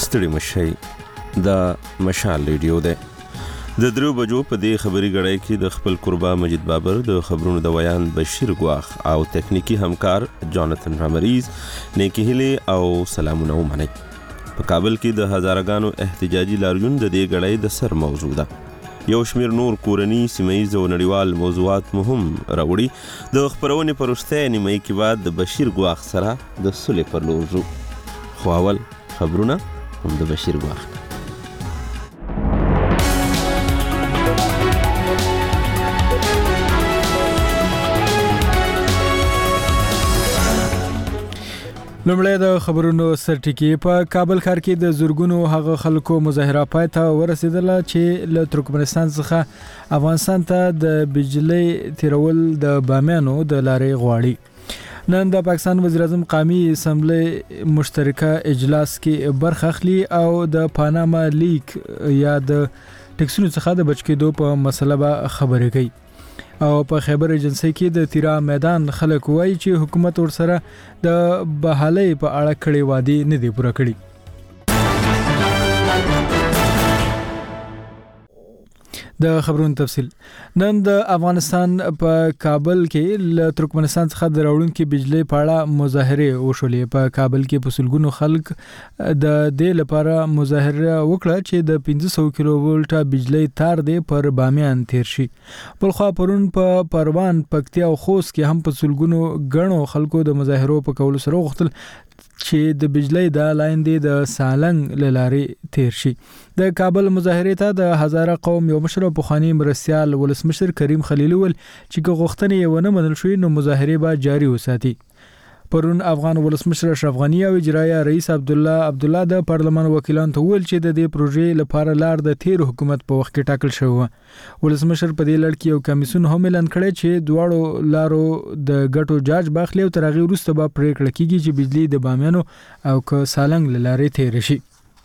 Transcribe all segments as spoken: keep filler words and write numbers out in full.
ستړي مشي د مشال ریډیو ده. د درو بجو په دې خبري غړای کې د خپل قربا مجید بابر، د خبرونو د ویان بشیر ګواخ او تکنیکی همکار جانتن رامریز نیکی هیله او سلامونه ومني. په کابل کې د هزارګانو احتجاجي لاریون د دې غړای د سر موضوع ده. یو شمیر نور کورنی سیمایي او نړیوال موضوعات مهم راوړي. د خبرونې پر وروستۍ نیمه کې بعد د بشیر ګواخ سره د سولې پر لور ځو. خو اول خبرونه هم د بشیر ګواخ. لومړی د خبرونو سرټکی. په کابل ښار کې د زورګونو هغه خلکو مظاهره پای ته ورسېدله چې له ترکمنستان څخه افغانستان ته د بجلی تیرول د بامیانو د لارې غواړي. نن د پاکستان وزیر اعظم قومي اسمبلی مشترکه اجلاس کې برخه اخلي او د پاناما لیک یا د ټکسونو څخه د بچ کېدو په مسله به خبرې کوي. او په خیبر ایجنسی کې د تیرا میدان خلک وایي چې حکومت ورسره د بحالۍ په اړه کړي وعدې نه دي پوره کړي. د خبرونو تفصیل. نن د افغانستان په کابل کې له ترکمنستان څخه د راوړونکو بجلی په اړه مظاهره وشولې. په کابل کې په سلګونو خلک د دې لپاره مظاهره وکړه چې د پنځه سوه کیلو ولټه بجلی تار دی پر بامیان تیر شي. بلخوا پرون په پروان، پکتیا او خوست کې هم په سلګونو غنو خلکو د مظاهرو په کولو سره غوښتل چې د بجلی د لاین دی د سالنګ لارې تیر شي. د کابل مظاهرې ته د هزاره قوم یو مشر په خاني مرستيال ولسمشر کریم خلیل ول چې غوښتنې یې ونه منل شوې نو مظاهرې به جاری وساتي. پرون افغان ولسمشر اشرف غنی او اجرایه رئیس عبد الله عبد الله د پارلمان وکیلان ته ویل چې د دې پروژې لپاره لار د تیر حکومت په وخت کې ټاکل شوی و. ولسمشر په دې لړ کې یو کمیسیون هم اعلان کړی چې دواړو لارو د ګټو جاج باخلي او تر هغه وروسته به پریکړه کیږي چې بجلی د بامیانو او ک سالنګ لارې تیر شي.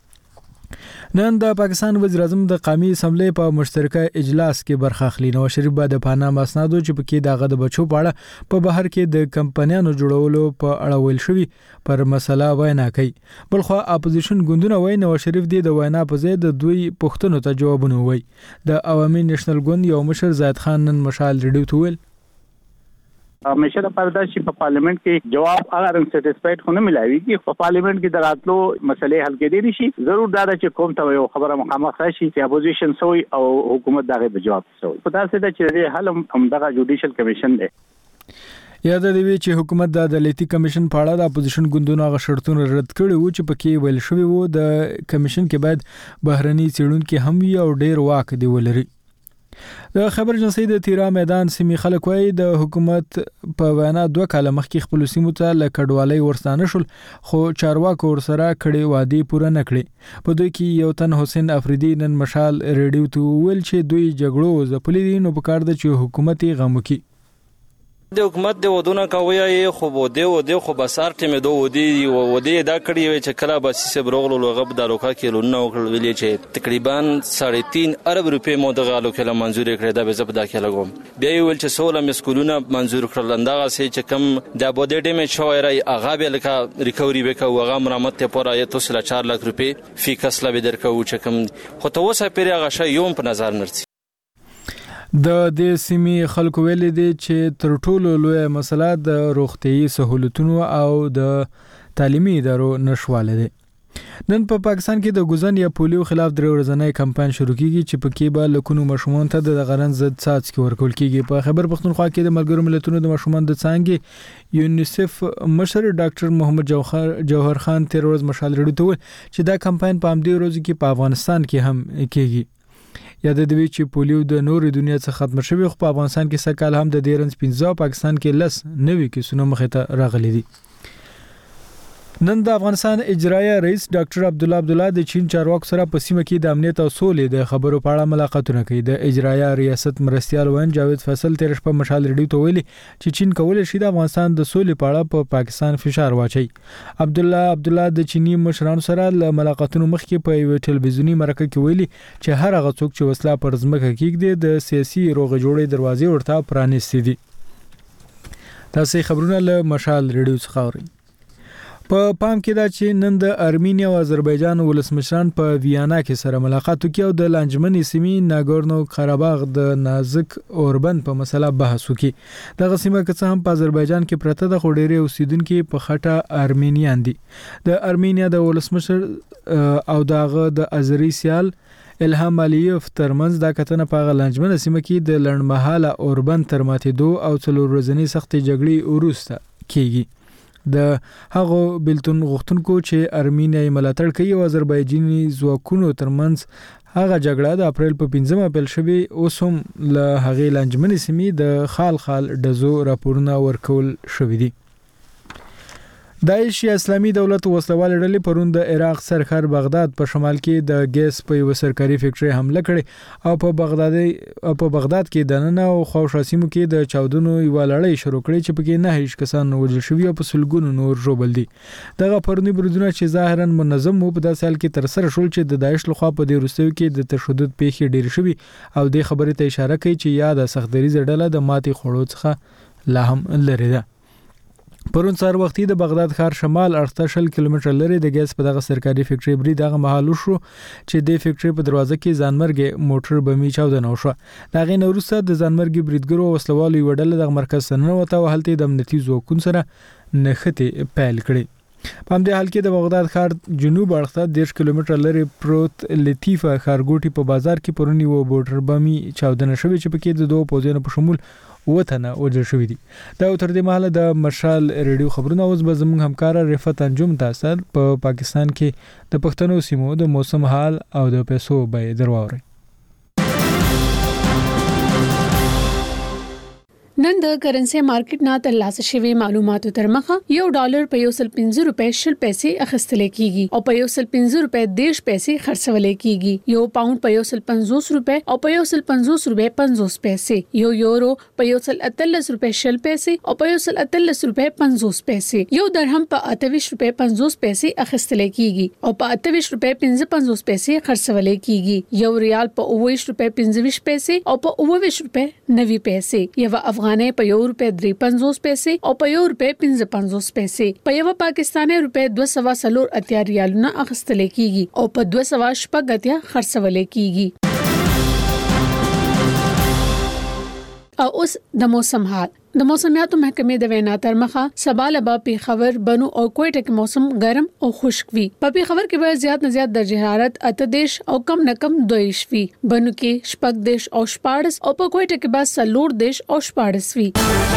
نن د پاکستان وزیر اعظم د قومي اسمبلی په مشترکه اجلاس کې برخه اخلي. نواز شریف به د پاناما اسنادو چې پکې دغه د بچو په اړه په بهر کې د کمپنیانو جوړولو په اړه ویل شوی پر مسله وینا کوي. بلخو اپوزیشن ګوندونه وایي نواز شریف د وینا په ځای د دوی پوښتنو ته جوابونه وایي. د عوامي نېشنل ګوند یو مشر زاید خان نن مشال ریډیو ته ویل همیشه د پرداشي په پارلیمنت کې جواب اگر ان سټیسفاید خونه ملایوي چې په پارلیمنت کې دراتلو مسلې حل کېدې شي. ضرور دا چې کوم ته یو خبره مخامخ شي چې اپوزیشن سوی او حکومت دغه به جواب سوی. په داسې د چې حل هم دغه جوډیشل کمیشن دی. یاد دی چې حکومت د عدالتي کمیشن په اړه د اپوزیشن ګوندونو غو شرطونه رد کړي وو چې پکې ویل شوی وو د کمیشن کې باید بهرني څېړونکو هم وي او ډیر واک دی ولري. د خبر جنسي د تیرا میدان سیمې خلک وایي د حکومت په وینا دوه کاله مخکې خپل سیمو ته له کډوالۍ ورستانه شول خو چارواکو ورسره کړي وعدې پوره نه کړې. په دوی کې یو تن حسین افریدي نن مشال ریډیو ته ویل چې دوی جګړو ځپلې دي نو په کار ده چې حکومت یې غم وکړي. د حکومت د ودونه کوي خو بده و د خو بسار ټیمه دو ودی و ودی دا کړی وي چې کله باسي برغلو لغب د روکا کې لونه وکړل چې تقریبا ساڑھے تین ارب روپے مو د غالو کله منزور کړی دا به زب دا کې لګوم. بیا ویل چې سوله مسکولونه منزور کړل اندغه سي چې کم د بده ټیمه شوایرای اغه به لکه ریکوري وکاو هغه مرامت ته پوره یې توسله چار لک روپے فی کسله به درکو چې کم خو ته وسه پیری هغه شی یوم په نظر نرسي. د دې سیمې خلکو ویل دي چې تر ټولو لوی مسله د روغتيایي سہولتونو او د تعلیمي ادارو نشواله ده. نن په پاکستان کې د ګوزن یا پولیو خلاف درې ورځنی کمپاین شروع کیږي چې پکې به لکونو مشمون ته د غرن ضد څاڅکي ورکول کیږي. په خیبر پختونخوا کې د ملګرو ملتونو د مشمون د څنګه یونیسف مشر ډاکټر محمد جوهر جوهر خان تیر ورځ مشال ریډیو ته چې دا کمپاین په همدې ورځ کې په افغانستان کې هم کیږي. یاد دی چې پولیو د نوري دنیا څخه ختم شوی خو په افغانستان کې سکهال هم د ډیرنس پنځه پاکستان کې لس نوي کیسونه مخه ته راغلي دي. نن د افغانستان اجرایه رئیس ډاکټر عبد الله عبد الله د چین چارواکو سره په سیمه کې د امنیت او سولې د خبرو په اړه ملاقاتونه کوي. د اجرایه ریاست مرستيال وین جاوید فیصل تیر شپه مشال ریډیو ته ویلي چې چین کولای شي د افغانستان د سولې په اړه په پاکستان فشار واچي. عبد الله عبد الله د چینی مشرانو سره له ملاقاتونو مخکې په یو ټلویزیونی مرکه کې ویلي چې هر هغه څوک چې وسله پر ځمکه کېږدي د سیاسي روغ جوړې دروازې ورته پرانیستي دي. تاسو خبرونه له مشال ریډیو څخه اورئ. په پام کې دا چې نن د ارمینیا او آذربایجان ولسمشران په ویانا کې سره ملاقات وکړي او د لانجمنې سیمې ناګورنو قرهباغ د نازک اوربند په مسله بحث وکړي. دغه سیمه که څه هم په آذربایجان کې پرته د خډيري اوسیدونکو په خټه ارمینیان دي. د ارمینیا د ولسمشر او دغه د ازری سیال الهام علیف ترمنځ دا کتنه په لانجمنه سیمه کې د لړمحاله اوربند تر ماتېدو او څلور ورځې سختې جګړې وروسته کیږي. د هغو بلتون غوښتونکو چې ارمینیا ملاتړ کوي او آذربایجاني ځواکونو ترمنځ هغه جګړه د اپریل په پنځمه پیل شوې اوس هم له هغې لانجمنې سیمې د خال خال ډزو راپورونه ورکول شوي دي. داعش یا اسلامي دولت وسلوال ډلې پرون د عراق سرخر بغداد په شمال کې د ګیس په یو سرکاري فیکټري حمله کړې او په بغداد او په بغداد کې د نن او خوشا سیمو کې د چاودنو یو لړۍ شروع کړې چې پکې نه هیڅ کسان وژل شوي او په سلګونو نور ژوبل دي. دغه پرونی بریدونه چې ظاهرا منظم وو په داسې حال کې تر سره شول چې د داعش لخوا په دې وروستیو کې د تشدد پیښې ډېر شوي او د خبرې ته اشاره کوي چې یا د سختدریزه ډله د ماتې خوړو څخه لا هم لري ده. پرون سهار وختي د بغداد ښار شمال اړخ شل کیلومتر لري د ګیس په دغه سرکاري فیکټري برید دغه محل شو چې د فیکټري په دروازه کې ځانمرګ موټر بمي چاودنه وشو. دا غي نورسته د ځانمرګ بریدګرو وسلوالو وډل د مرکز سننه وته هلته د امنیتي ځواکونو سره نښته پیل کړي. په همدې حال کې د بغداد ښار جنوب اړخ ته دیرش کیلومتر لري پروت لطیفه ښارګوټي په بازار کې پرونی و موټر بمي چاودنه شوې چې پکې د دوه پوځونو په شمول وطن وجل شوې دي. دا تر دې مهاله د مشال ریډیو خبرونه اوس به زموږ همکار رفعت انجم تاسو په پا پاکستان کې د پښتنو سیمو د موسم حال او د پیسو به درواوري. نن د کرنسي مارکیټ نه ترلاسه شوی معلوماتو تر مخه یو ډالر په یو سل پنځه روپۍ شل پیسې اخیستل کیږي او په یو سل پنځه روپۍ دیش پیسې خرڅول کیږي. یو پاوند په یو سل پنځوس روپۍ او په یو سل پنځوس روپۍ پنځوس پیسې. یو یورو په یو سل اتلس روپۍ شل پیسې او په یو سل اتلس روپۍ پنځوس پیسې. یو درهم په اتویش روپۍ پنځوس پیسې اخیستل کیږي او په اتویش روپۍ پنځه پنځوس پیسې خرڅول کیږي. یو ریال په اوویش روپۍ پنځه ویش پیسې او په اوویش روپۍ نوي پیسې. یو افغان په یو روپۍ درې پنځوس پیسې او په یو روپۍ پنځه پنځوس پیسې. په یو پاکستاني روپۍ دوه سوه څلور اتیا ریالونه اخیستل کیږي او په دوه سوه شپږ اتیا خرڅول کیږي. او اوس د موسم حال. د موسمیاتو محکمې د وینا تر مخه سبا لبا پیښور بنو او کوټه کې موسم ګرم او خشک وي. په پیښور کې به زیات نه زیات درجه حرارت اته دیش او کم نه کم دوه وي. بنو کې شپږ دیش او شپاړس او په کوټه کې به څلور دیش او شپاړس وي.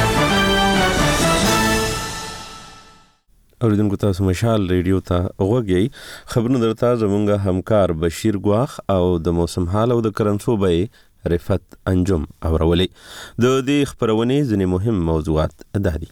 اوریدونکو تاسو مشال ریډیو ته وګورئ. خبرونه درته زمونږ همکار بشیر ګواخ او د موسم حال او د کرنسو به رفعت انجم اورولې. د دې خبرونې ځینې مهم موضوعات دا دي.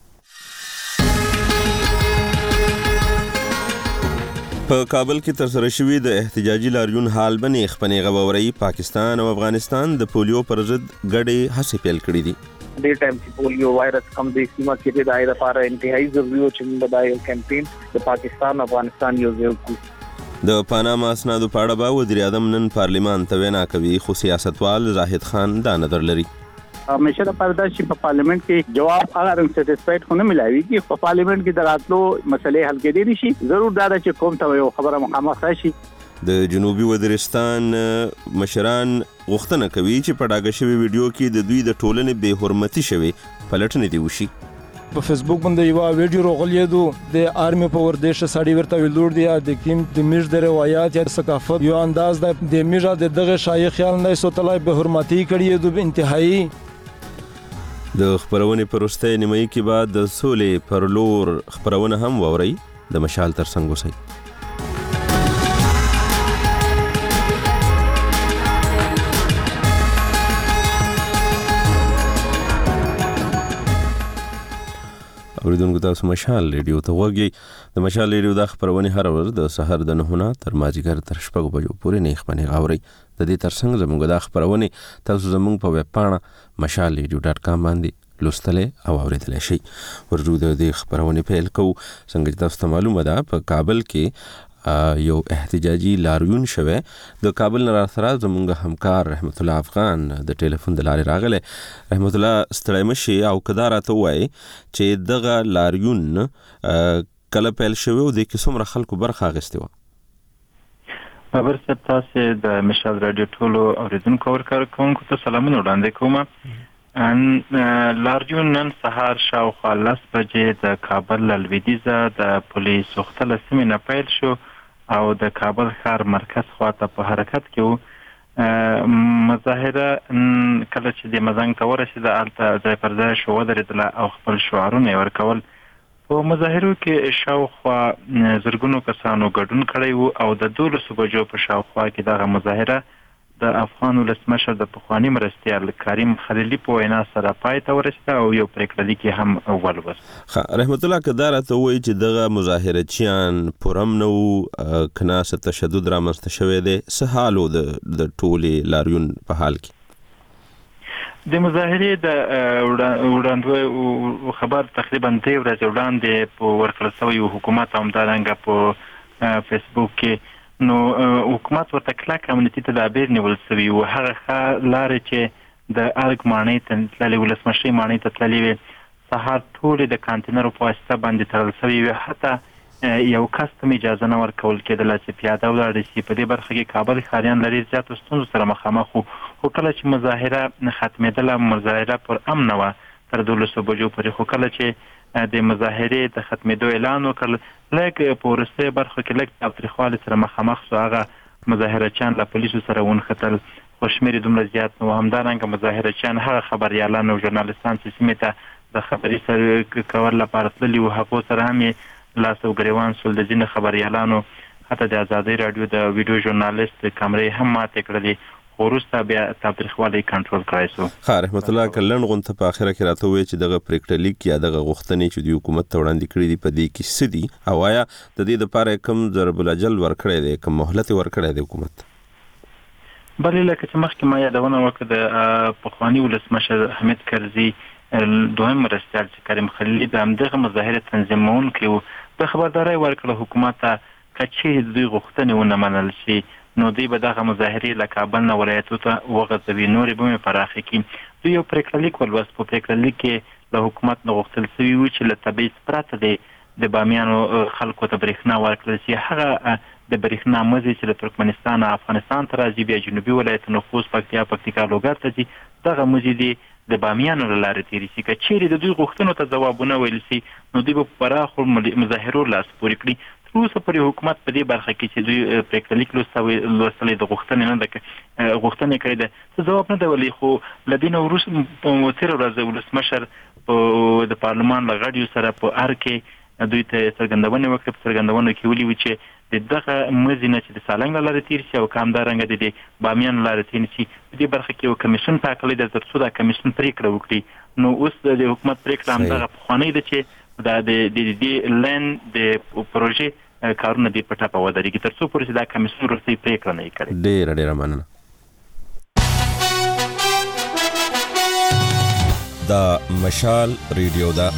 په کابل کې ترسره شوی د احتجاجي لاریون حال باندې خپنې غووري پاکستان او افغانستان د پولیو پر ضد ګډې هڅې پیل کړې دي. ډېر ټایم چې پولیو وایرس کم د سیمه کې د دایره لپاره انتهایی ضروري او چې موږ د یو کمپاین د پاکستان افغانستان یو ځای کو د پاناما اسنادو په اړه به وزیر اعظم نن پارلیمان ته وینا کوي خو سیاستوال زاهد خان دا نظر لري. همیشه د پردا چې په پارلیمنت کې جواب هغه رنګ سټیسفاید خو نه ملایوي چې په پارلیمنت کې دراتلو مسلې حل کېدې شي. ضرور دا چې کوم ته یو خبره مخامخ راشي. د جنوبي وزیرستان مشران غوښتنه کوي چې په ډاګه شوی ویډیو کې د دوی د ټولنې بې حرمتي شوی پلټنې دی وشي. په فیسبوک باندې یو ویډیو راغلیدو د آرمي په ورزش سړی ورته ویلور دی د کیم د میج د روایت یا ثقافت یو انداز د میجا د دغه شای خیال نه سوتلای به حرمتي کړی د انتهایی. د خبرونه پرسته نیمه کې بعد د سولې پر لور خبرونه هم ووري د مشال تر څنګ وسی. اوریدونکو تاسو مشال ریډیو ته وګورئ. د مشال ریډیو د خبرونه هر ورځ د سحر د نهونه تر مازیګر تر شپږ بجو پورې نه خبرونه غاوري. د دې ترڅنګ زموږ د خبرونه تاسو زموږ په ویب پاڼه مشال ریډیو ډاټ کام باندې لوستلې او اوریدلې شئ. ورجو د دې خبرونه پیل کو. څنګه تاسو ته معلومه ده په کابل کې یو احتجاجي لاریون شوه. د کابل نه راځره زموږ همکار رحمت الله افغان د ټلیفون د لارې راغله. رحمت الله ستړی مشي او کدارته وای چې دغه لاریون کله پیل شوی او د کې څومره خلکو برخه اخیستې وه؟ بابر صاحب تاسې د مشال رادیو ټولو اورېدونکو او کارکوونکو ته سلامونه وړاندې کوم. لاریون نن سهار شاوخوا لس بجې د کابل له لویدیځه د پولې سوخته له سیمې نه پیل شو او د کابل ښار مرکز خواته په حرکت کې وو. مظاهره کله چې د مزنګ ته ورسېده هلته ځای پر ځای شو ودرېدله او خپل شعارونه یې ورکول. په مظاهرو کې شاوخوا زرګونو کسانو ګډون کړی وو او د دولسو بجو په شاوخوا کې دغه مظاهره د افغان ولسمشر د پخواني مرستیال کریم خلیلي په وینا سره پای ته ورسېده او یو پریکړه لیک هم ولوست. رحمت الله که دا راته ووایي چې دغه مظاهرچیان پرم نه وو که نه څه تشدد رامنځته شوی دی، څه حال و د ټولې لاریون په حال کې؟ د مظاهرې د وړاندوی خبر تقریبا درې ورځې وړاندې په ورکړل شوی حکومت همدارنګه په فیسبوک کې نو حکومت ورته کلک امنیتي تدابیر نیول شوي وو. هغه ښه لارې چې د ارګ ماڼۍ ته تللې ولسمشرۍ ماڼۍ ته تللې وې سهار ټولې د کانتینرو په واسطه باندې تړل شوي وې. حتی یو کس ته اجازه نه ورکول کېدله چې پیاده ولاړ شي. په دې برخه کې کابل ښاریان له ډېر زیاتو ستونزو سره مخامخ وو، خو کله چې مظاهره ختمېدله مظاهره پر امن وه تر دولسو بجو پورې. خو کله چې د مظاهرې د ختمېدو اعلان وکړ لږ په وروستۍ برخه کې لږ تاوتریخوالي سره مخامخ سو. هغه مظاهرچیان له پولیسو سره ونښتل، خو شمېر یې دومره زیات نه و. همدارنګه مظاهرچیان هغه خبریالان او ژورنالستان چې سیمې ته د خبري سره کول لپاره تللي وو هغو سره هم یې لاس او ګریوان سول. د ځینې خبریالانو حتی د ازادۍ راډیو د ویډیو ژورنالیست کمرې هم ماتې کړلې، خو وروسته بیا تاوتریخوالی کنټرول کړی سو. ښه رحمت الله که لنډ غونته په اخره کې راته ووایې چې دغه پریکړه لیک یا دغه غوښتنې چې دوی حکومت ته وړاندې کړي دي په دې کې څه دي او آیا د دې دپاره کوم ضرب الاجل ورکړی دی، کوم مهلت یې ورکړی دی حکومت؟ بلې لکه چې مخکې ما یادونه وکړه د پخواني ولسمشر حمید کرزي دوهم مرستیال چې کریم خلیلي د همدغه مظاهرې تنظیمونکی و د خبرداری ورکړه حکومت ته که چیرې دوی غوښتنې ونه منل شي نو دوی به دغه مظاهرې له کابل نه ولایتو ته وغځوي، نورې به مې پراخې کړي. دوی یو پریکړه لیک ولوست. په پریکړه لیک کې له حکومت نه غوښتل شوي وو چې له تبعیض پرته دی د بامیانو خلکو ته برېښنا ورکړل شي. هغه د برېښنا مزي چې له ترکمنستان افغانستان ته راځي بیا جنوبي ولایتونو خوست پکتیا پکتیکا لوګر ته ځي، دغه مزي دي د بامیانو له لارې تېرې شي. که چیرې د دوی غوښتنو ته ځوابونه ویل شي نو دوی به په پراخو مظاهرو لاس پورې کړي. تر اوسه پورې حکومت په دې برخه کې چې دوی پریکړه لیک لوستلی د غوښتنې نه ده غوښتنې کړې ده څه ځواب نه دی ویلی. خو له دې نه وروسته په تېره ورځ ولسمشر د پارلمان له غړیو سره په ار کې دوی ته څرګندونې وکړې. په څرګندونو کې ولي وي چې د دغه مزي نه چې د سالنګ له لارې تېر شي او که همدارنګه د دې بامیان له لارې تېر شي په دې برخه کې یو کمیسیون ټاکلی ده تر څو دا کمیسیون پرېکړه وکړي. نو اوس د حکومت پرېکړه همدغه پخوانۍ ده چې دا د دې لین د پروژې کارونه دې په ټپه ودرېږي تر څو پورې چې دا کمیسیون وروستۍ پرېکړه نه وي کړې. ډېره ډېره مننه. دا مشال ریډیو ده.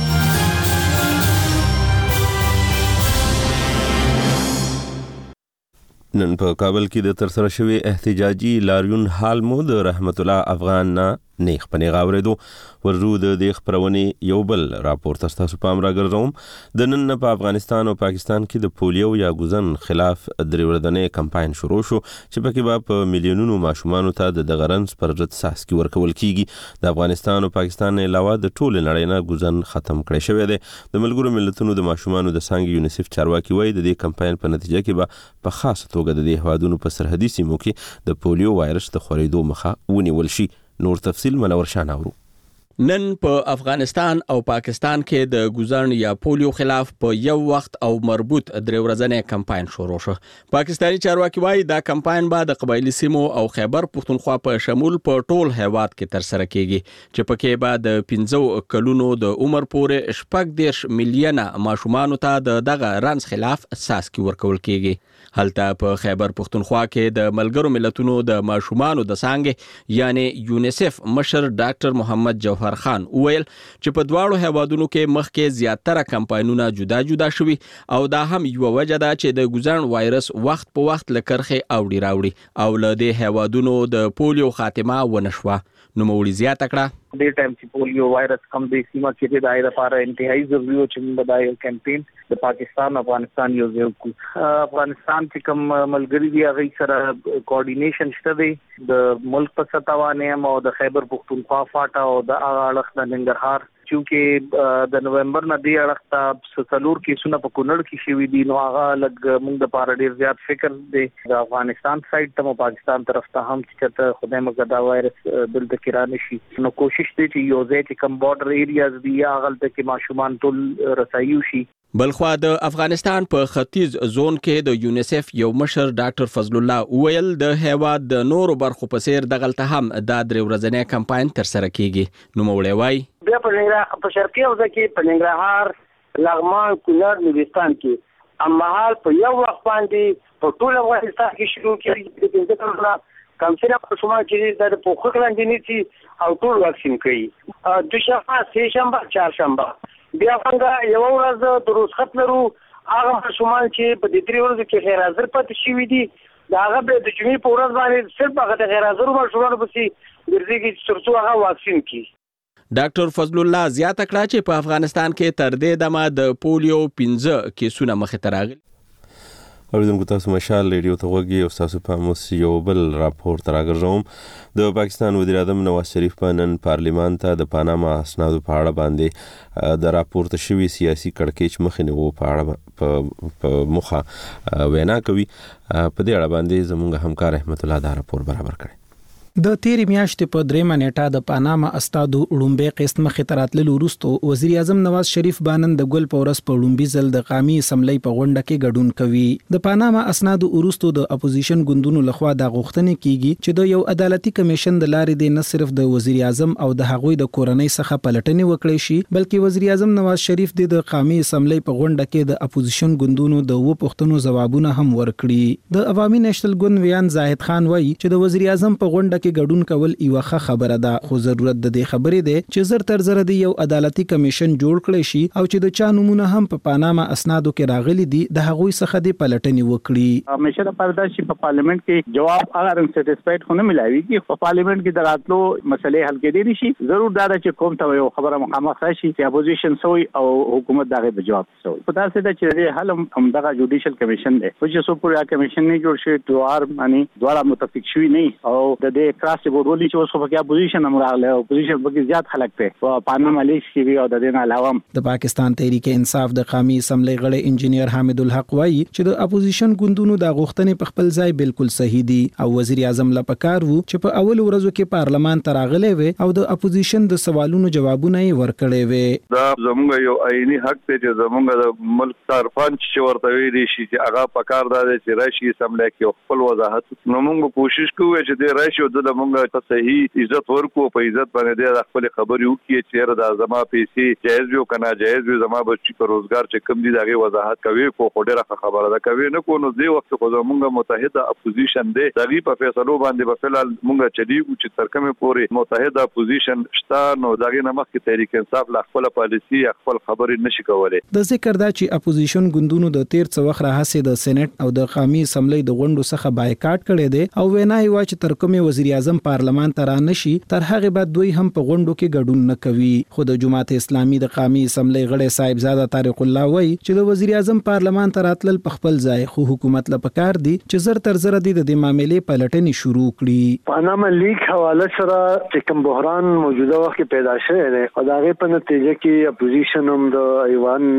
نن په کابل کې د ترسره شوی احتجاجي لاریون حال مو د رحمت الله افغان نه نیخ په نیغ اورېدو. ورزو د دې خپرونې یو بل راپور ته ستاسو پام راګرځوم. د نن نه په افغانستان او پاکستان کې د پولیو یا ګوزن خلاف درې ورځنی کمپاین شروع شو چې پکې به په میلیونونو ماشومانو ته د دغه رنځ پر ضد څاڅکي ورکول کیږي. د افغانستان او پاکستان نه علاوه د ټولې نړۍ نه ګوزن ختم کړی شوی دی. د ملګرو ملتونو د ماشومانو د څانګې یونیسف چارواکي وایي د دې کمپاین په نتیجه کې به په خاصه توګه د دې هیوادونو په سرحدي سیمو کې د پولیو وایرس د خورېدو مخه ونیول شي. نور تفصیل منور شان اورو. نن په افغانستان او پاکستان کې د ګوزن یا پولیو خلاف په یو وخت او مربوط درې ورځنی کمپاین شروع شو. پاکستاني چارواکي وایي دا کمپاین به د قبایلی سیمو او خیبر پښتونخوا په شمول په ټول هیواد کې ترسره کیږي چې پکې به د پنځو کلونو د عمر پورې شپږ دېرش میلیونه ماشومانو ته د دغه رنځ خلاف څاڅکي ورکول کیږي. هلته په خیبر پښتونخوا کې د ملګرو ملتونو د ماشومانو د څانګې یعنی یونیسف مشر ډاکټر محمد جوهر خان وویل چې په دواړو هیوادونو کې مخکې زیاتره کمپاینونه جدا جدا شوي او دا هم یوه وجه ده چې د ګوزن وایرس وخت په وخت له کرښې اوړي راوړي او له دې هیوادونو د پولیو خاتمه ونه شوه. نوموړي زیاته کړه د ټایم چې پولیو وایرس کم د سیمه کې د آی لپاره انتهایی ضروري او چې موږ د یو کمپاین د پاکستان افغانستان یو ځای کو افغانستان چې کوم ملګری دی هغه سره کوارډینیشن شته دی د ملک په سطح او د خیبر پختونخوا فاټا او د اړخ د ننګرهار چې د نومبر نه دی اړخ څلور کیسونه په کونړ کې شوي دي نو هغه لګ موږ د پاره ډیر زیات فکر دی د افغانستان سایډ ته پاکستان طرف ته هم چې خدای مګر دا وایرس دلته کې را نشي نو کوشش دی چې یو ځای چې کم بارډر ایریاز دی هغه ته کې ماشومان ټول رسایو شي. بلخوا د افغانستان په ختیځ زون کې د یونیسف یو مشر ډاکټر فضل الله ویل د هیواد د نورو برخو په څیر دغلته هم د درې ورځې کمپاین تر سره کیږي. نو مولوی وای بیا په ننګرهار په شرقي حوزه کې په ننګرهار لغمان کونړ نورستان کې امهال په یو وخت باندې په ټول افغانستان کې شروع کیږي د پنځه کلونو کم سره په شمال کې د پوخ لاندې او ټول واکسین کوي دوشنبه سه شنبه چهارشنبه بیا څنګه یو ورځ د رخصت لرو هغه شمال چې په دې درې ورځو کې غیر حاضر پاتې شوی دي دا هغه به د جمعې په ورځ باندې صرف هغه د غیر حاضر مشورو پسې ګرځي چې ترڅو هغه واکسین کړي. ډاکټر فضل الله زیاته کړه چې په افغانستان کې تر دې دمه د پولیو پنځه کیسونه مخې ته راغلي. اوریدونکو تاسو مشال ریډیو ته وګورئ او تاسو په موس یو بل راپور تراګرځوم. د پاکستان وزیر اعظم نواز شریف په نن پارلیمان ته د پاناما اسنادو په اړه باندې د راپورته شوی سیاسي کړکېچ مخنیوي په اړه په مخه وینا کوي. په دې اړه باندې زموږ همکار احمد الله دا راپور برابر کړی. د تیری میاشتې په درېمه نیټه د پاناما استادو لومبي قسط مخې ته راتللو وروسته وزیر اعظم نواز شریف بانن د ګل پورس په لومبي ځل د قامي اسمبلی په غونډه کې ګډون کوي. د پاناما اسنادو وروسته د اپوزیشن ګوندونو لخوا د غوښتنې کیږي چې د یو عدالتي کمیشن د لارې د نه صرف د وزیر اعظم او د هغوی د کورنۍ څخه پلټنې وکړي شي بلکې وزیر اعظم نواز شریف د قامي اسمبلی په غونډه کې د اپوزیشن ګوندونو د و پښتنو ځوابونه هم ورکړي. د عوامي نېشنل ګوند ویان زاهد خان وایي چې د وزیر اعظم په غونډه کې ګډون کول یو ښه خبره ده خو ضرورت د دې خبرې ده چې زر تر زر د یو عدالتي کمیشن جوړ کړي شي او چې د چا نمونه هم په پاناما اسنادو کې راغلي دي د هغوی څخه د پلټنې وکړي. همیشه د پرداشي په پارلیمنت کې جواب اگر ان سټیسفاید خو نه ملایوي چې په پارلیمنت کې دراتلو مسلې حل کېدي شي ضرور دا چې کوم ته یو خبره مخامخ راشي چې اپوزیشن سوی او حکومت دغه په جواب سوی په تاسو د چې حل هم دغه جوډیشل کمیشن دی چې سو پورا کمیشن نه جوړ شي دوار معنی دواره متفق شوی نه او د دې کراس بورولي چې اوس په اپوزیشن هم راغله اپوزیشن په کې زیات خلک ته په پاناما لیست کې او د دې نه علاوه د پاکستان تحریک انصاف د قومي اسمبلی غړي انجینیر حامد الحق وایي چې د اپوزیشن ګوندونو د غوښتنې په خپل ځای بالکل صحیح دي او وزیر اعظم لا پکار وو چې په اول ورځو کې پارلمان ته راغلي وي او د اپوزیشن د سوالونو جوابونه یې ورکړي وي. دا زموږ یو عیني حق دی چې زموږ د ملک سرپنچ چې ورته ویلي شي چې هغه پکار دا چې راشي اسمبلی کې خپل وضاحت نو موږ کوشش کوو چې د راشي د موږ ته صحیح عزت ورکو په عزت باندې د خپل خبرې وکړي چې دا زما پیسې جایز وي کنه جایز وي زما بچی په روزګار چې کم دي دغه وضاحت کوي کو خډه خبره ده کوي نه کو نو دی وخت خو زموږ متحده اپوزیشن دی دغه په فیصلو باندې په فعل موږ چلیږو چې تر کومه پورې متحده اپوزیشن شته نو دغه نه مخکې تحریک انصاف لا خپل پالیسی خپل خبرې نشي کولای. د ذکر دا چې اپوزیشن ګوندونو د تیر څو وخت راهسه د سېنات او د قومي اسمبلی د غونډو څخه بایکاټ کړي دي او وینای وا چې تر کومه وزیر اعظم پارلمان ته را نشي تر هغه بعد دوی هم په غونډو کې ګډون نه کوي. خو د جماعت اسلامي د قومي اسمبلی غړي صاحب زاده طارق الله وایي چې د وزیر اعظم پارلمان ته راتلل په خپل ځای خو حکومت له پکار دي چې زر تر زر دي د دې معاملې پلټنې شروع کړي. پاناما لیک حواله سره چې کوم بحران موجوده وخت کې پیدا شوی دی او دا غي په نتیجه کې اپوزیشن هم د ایوان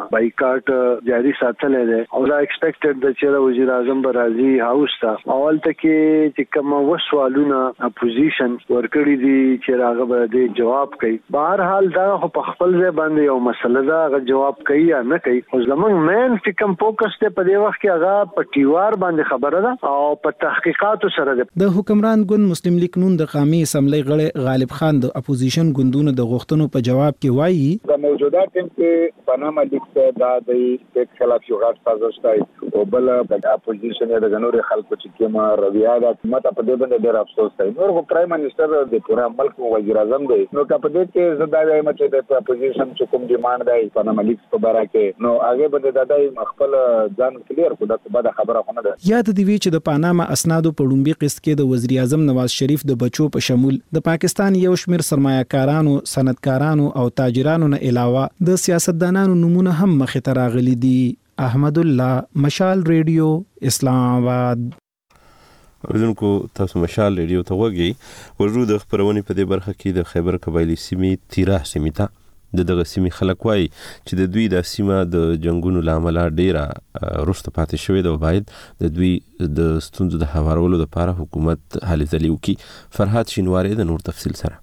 بایکاټ جاری ساتل دي او دا ایکسپیکټډ د چې وزیر اعظم برازي هاوس ته اول ته کې چې کوم وسوالونه اپوزیشن ورکړي دي چې راغه به د جواب کوي. بهر حال دا په خپل ځای باندې یو مسله ده هغه جواب کوي یا نه کوي خو زمونږ مین چې کوم فوکس ته په دې وخت کې هغه په ټیوار باندې خبره ده او په تحقیقاتو سره ده. د حکمران ګوند مسلم لیگ نون د قومي اسمبلی غړي غالب خان د اپوزیشن ګوندونو د غوښتنو په جواب کې وایي د موجوده ټیم کې پاناما لیگ ته د دې خلاف یو غاټ سازش دی او بل د اپوزیشن د جنوري خلکو چې کومه رویه ده ماته په دې باندې ډېر افسوس افسوس دی. نور خو پرایم منسٹر د پورا ملک وزیر اعظم دی، نو که په دې کې زه دا وایم چې د اپوزیشن چې کوم ډیمانډ دی پاناما لیکس په باره کې، نو هغه به د دای خپل ځان کلیر کړو. دا به خبره خونه ده. یاد دی وی چې د پاناما اسنادو په لومبي قسط کې د وزیر اعظم نواز شریف د بچو په شمول د پاکستان یو شمېر سرمایه‌کارانو، صنعتکارانو او تاجرانو نه علاوه د سیاستدانانو نمونه هم مخې ته راغلي دي. احمد الله، مشال ریډیو، اسلام آباد. اوریدونکو تاسو مشال ریډیو ته وګورئ. ورجو د خبرونې په دې برخه کې د خیبر قبایلی سیمې تیرا سیمې ته د دغه سیمې خلک وایي چې د دوی د سیمه د جنگونو لامل ډیره رسته پاتې شوې ده او باید د دوی د ستونزو د هوارولو لپاره حکومت هلې ځلې وکړي. فرهاد شینواری د نور تفصیل سره.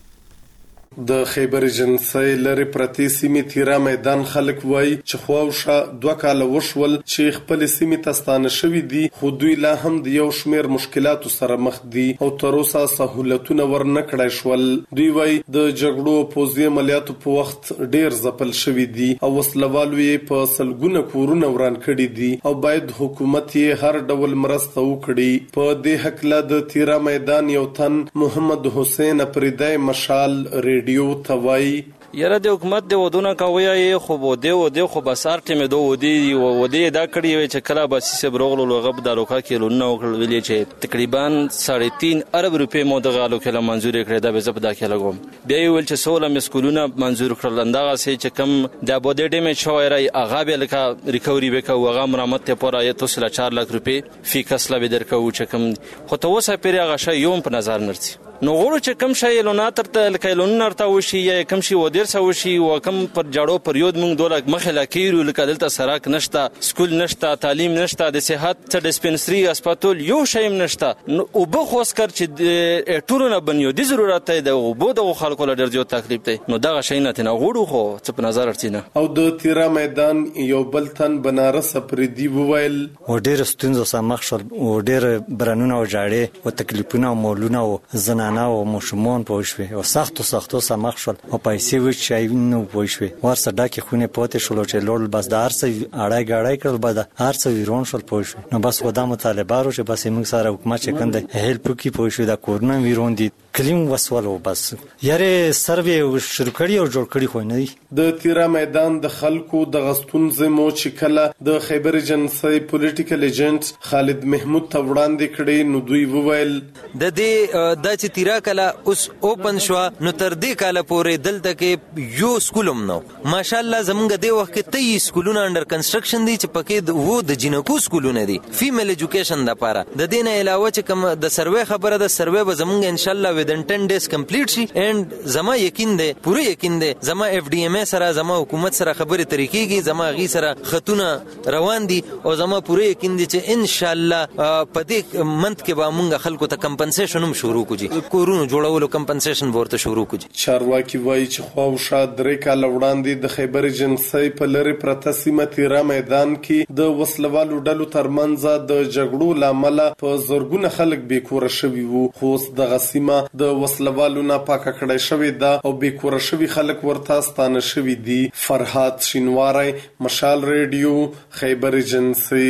د خیبر جنسي لري پرتی سیمې تیرا میدان خلک وای چې خواوشه دوه کاله وشول چې خپل سیمې تستانه شوې دي، خو دوی لا هم د یو شمیر مشکلاتو سره مخ دي او تر اوسه سہولتونه ورنکړای شول. دوی وای د جګړو پوزي عملیاتو په وخت ډیر ځپل شوې دي او وسلوالو یې په سلګونه کورونه وران کړي دي او باید حکومت یې هر ډول مرسته وکړي. په دې حق له د تیرا میدان یو تن محمد حسین پریدای مشال ریډیو توای یره د حکومت د ودونه کوي خو بده و د خو بسار ټیم دو ودی ودی دا کړی وي چې کله بس سه بروغلو لغب د روکا کې لونه وکړل ویلې چې تقریبا ساڑھے تین ارب روپے مو د غالو کې منزور کړی دا به زب دا کې لګوم. بیا ویل چې سوله مسکولونه منزور کړل اندغه سه چې کم د بده ټیم شوایرای اغا به لکه ریکوري وکاو هغه مرمت ته پورا یې توسله چار لک روپے فی کسله به درکو چې کم خو ته وسه پیری هغه شی یوم په نظر نرسي. نو غوړو چې کم شی لونه تر ته کایلون نرته وشي یا کم شی ودیر سو شي او کم پر جاړو پریود مونږ دوله مخله کیرو لکه دلته سراک نشته، سکول نشته، تعلیم نشته، د صحت ته ډسپنسری هسپتال یو شیم نشته. او به خو اسکر چې ټولونه بنیو د ضرورت دی او بو د خلکو لپاره ډیر تکلیف دی. نو دغه شی نه نه غوړو خو څه په نظر ارتینه. او د تیرا میدان یو بل تن بنارس پردی وویل و ډیر ستونزو سره مخ شول او ډیر برانونه او جاړې او تکلیفونه او مولونه او زنانه او مشمون پوښوي او سختو سختو سره مخ شول او پیسې وچای نو پوښوي ورسره ډکه خونه پاتې شول چې لول بس د هر څه اړای غړای کړل بعد هر څه ویرون شول پوښوي. نو بس ودا مطالبه ورو چې بس موږ سره حکومت چې کنده هیلپ کی پوښوي دا کورونه ویرون دي کلیم وسولو بس یاره سروې شروع کړی او جوړ کړی خو نه دی. د تیرا میدان د خلکو د غستون زمو چې کله د خیبر جنسي پولیټیکل ایجنټ خالد محمود ته وړاندې کړي نو دوی وویل د دې د چې تیرا کله اوس اوپن شو نو تر دې کاله پورې دلته کې یو سکولم نو ماشاءالله زمونږ د وخت کې ته سکولونه انډر کنستراکشن دي چې پکې وو د جنکو سکولونه دي فیمیل ایجوکیشن د لپاره. د دې نه علاوه چې کوم د سروې خبره د سروې به زمونږ ان شاء الله within ten days complete شي and زما یقین دی پوره یقین دی زما اف ډی ام سره زما حکومت سره خبرې طریقېږي زما غي سره خطونه روان دي او زما پوره یقین دی چې ان شاء الله په دې منت کې به موږ خلکو ته کمپنسیشن هم شروع کوجی کورونو جوړولو کمپنسیشن ورته شروع کوجی. چارواکي وایي چې خواوشه درې کاله وړاندې د خیبر جنسي په لری پرته سیمه تیرا میدان کې د وسلوالو ډلو ترمنځ د جګړو لامل په زورګونه خلک بیکوره شوي وو خو د غسیمه د وسلوالو نه پاکه کړای شوی دا او بیکوره شوی خلک ورته ستانه شوی دي. فرهاد شینواری مشال ریډیو خیبر جنسي.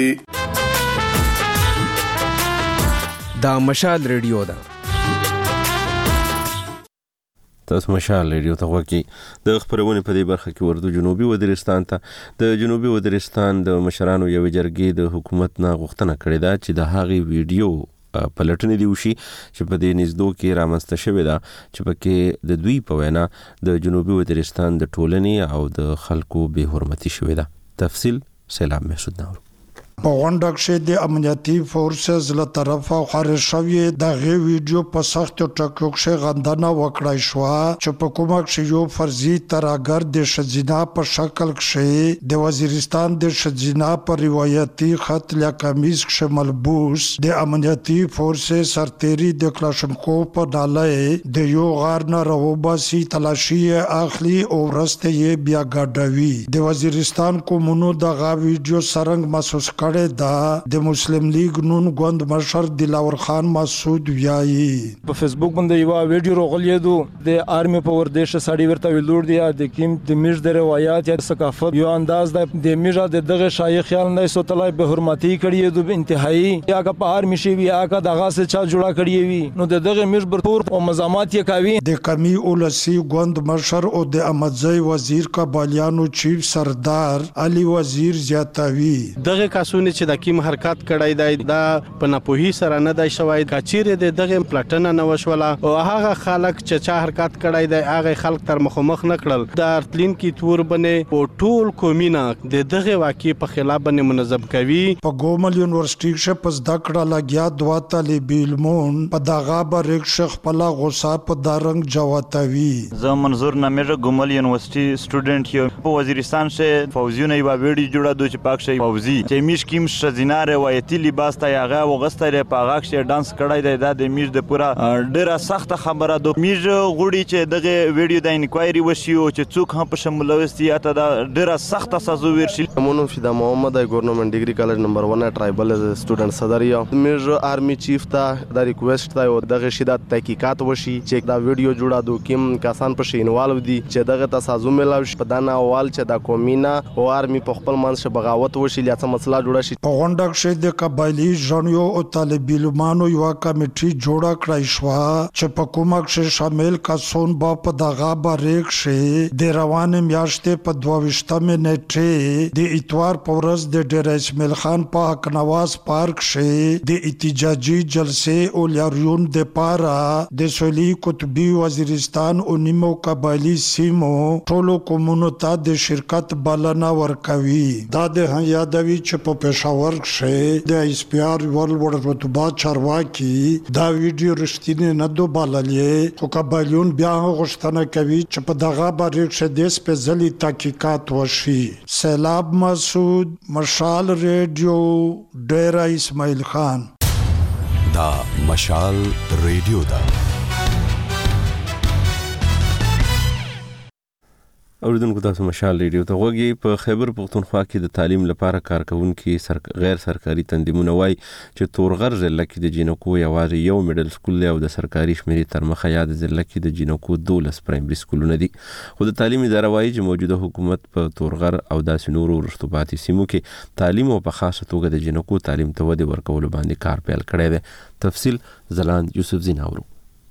دا مشال ریډیو ده. تاسو مشال ریډیو ته وکی د خبرونه په دې برخه کې ورته جنوبي وزیرستان ته د جنوبي وزیرستان د مشرانو یو جرګې د حکومت نه غوښتنه کړې ده چې د هغې ویډیو پلټنې دی وشي چې په دې نږدو کې رامنځته شوې ده چې پکې د دوی په وینا د جنوبي وزیرستان د ټولنې او د خلکو بې حرمتي شوې ده. تفصیل سلام محسود نور. په غونډه کې د امنیتي فورسز له طرفه خارج شوی د غي ویډیو په سخت ټکو کې غندنه وکړای شو چې په کومه کې یو فرضي تراګر د شزینا په شکل کې د وزیرستان د شزینا په روایتي خط له کمیز کې ملبوس د امنیتي فورسز سرتيري د کلاشنکو په ډاله د یو غار نه راوباسي تلاشي اخلي او ورسته یې بیا ګډوي. د وزیرستان کومونو د غا ویډیو سرنګ محسوس کړي کړې ده. د مسلم لیگ نون ګوند مشر دلاور خان مسعود ویایي په فیسبوک باندې یو ویډیو راغلی دی د آرمي په ورده سړی ورته ویلور دی د کیم د میش د روایت یا ثقافت یو انداز د میجا د دغه شایخ خیال نه سو طلای به حرمتي کړی دی انتهایی یا که په آرمي شي یا که دغه څه چا جوړه کړی وي نو د دغه میش برپور او مزامات یې کوي. د کمی اولسی ګوند مشر او د امدزی وزیر کابالیانو چیف سردار علي وزیر زیاتوي دغه کاسونه چې د کیم حرکت کړی دی دا په نپوهی سره نه دی شوی کچيره د دغه پلاتنه نه وشوله او هغه خلک چې چا حرکت کړی دی هغه خلک تر مخمخ نه کړل د ارتلین کی تور بنې او ټول کومینا د دغه واقع په خلاف باندې منظم کوي. په ګومل یونیورسيټي شه پس د کړه لګیا دوا طالب علمون په دغه بریک شخ په لا غوسه په دارنګ جواتوي. زه منظور نامه ګومل یونیورسيټي سټوډنټ یو په وزیرستان شه فوزیونه یو ویډیو جوړه دوی چې پاک شي فوزي چې میش کیم شزینا روایتي لباس ته هغه وغستره په هغه شه ډانس کړای دی د میش د پورا ډیره سخت خبره د میش غوړي چې دغه ویډیو د انکوایري وشي او چې څوک هم په شمولوستي یا ته د ډیره سخت سزا ورشي. مونږ فدا محمد ګورنمنت ډیګري کالج نمبر ون ټرایبل سټوډنټ صدر یو میج آرمي چیف ته د ریکوست ته او دغه شدت تحقیقات وشي چې دا ویډیو جوړا دو کیم کسان په شینوالو دي چې دغه تاسو ملاوي په دانا اول چې د کومینا او آرمي په خپل منځ بغاوت وشي یا څه مسله جوړه شي. په غونډه کې د قبایلی ژوندو او طالب علمانو یو کمیټي جوړه کړای شو چې په کومه کې شامل کسون با په دغه باریک شي د روان میاشتې په دوه نیټه د اتوار په ورځ د ډیر اسماعیل خان په حق نواز پارک شي د احتجاجي جلسې او لاریون د پارا د سولي قطبي وزیرستان او نیمو قبایلی سیمو ټولو کومونو ته د شرکت بلنه ورکوي. دا د یادوي چې په پېښور کې د اس پی آر ورلد رتبه چارواکي دا ویډیو رښتینی نه دو باللې خو قبایلیون بیا غوښتنه کوي چې په دغه باریک شه د سپېڅلي تحقیقات وشي. سیلاب مسعود مشال ریډیو ډیرا اسماعیل خان. دا مشال ریډیو دا اوریدونکو تاسو مشال ریډیو ته غوږی. په خیبر پختونخوا کې د تعلیم لپاره کارکونکو سر... غیر سرکاري تنظیمونه وایي چې تورغر ضلع کې د جینکو یوازې یو میډل سکول دی او د سرکاري شمیرې تر مخه یا د ضلع کې د جینکو دولس پرایمري سکولونه دي. خو د تعلیم اداره وایي چې موجوده حکومت په تورغر او داسې نورو رسوباتي سیمو کې تعلیم او په خاصه توګه د جینکو تعلیم ته ودې ورکولو باندې کار پیل کړی دی. تفصیل زلاند یوسف زیناورو.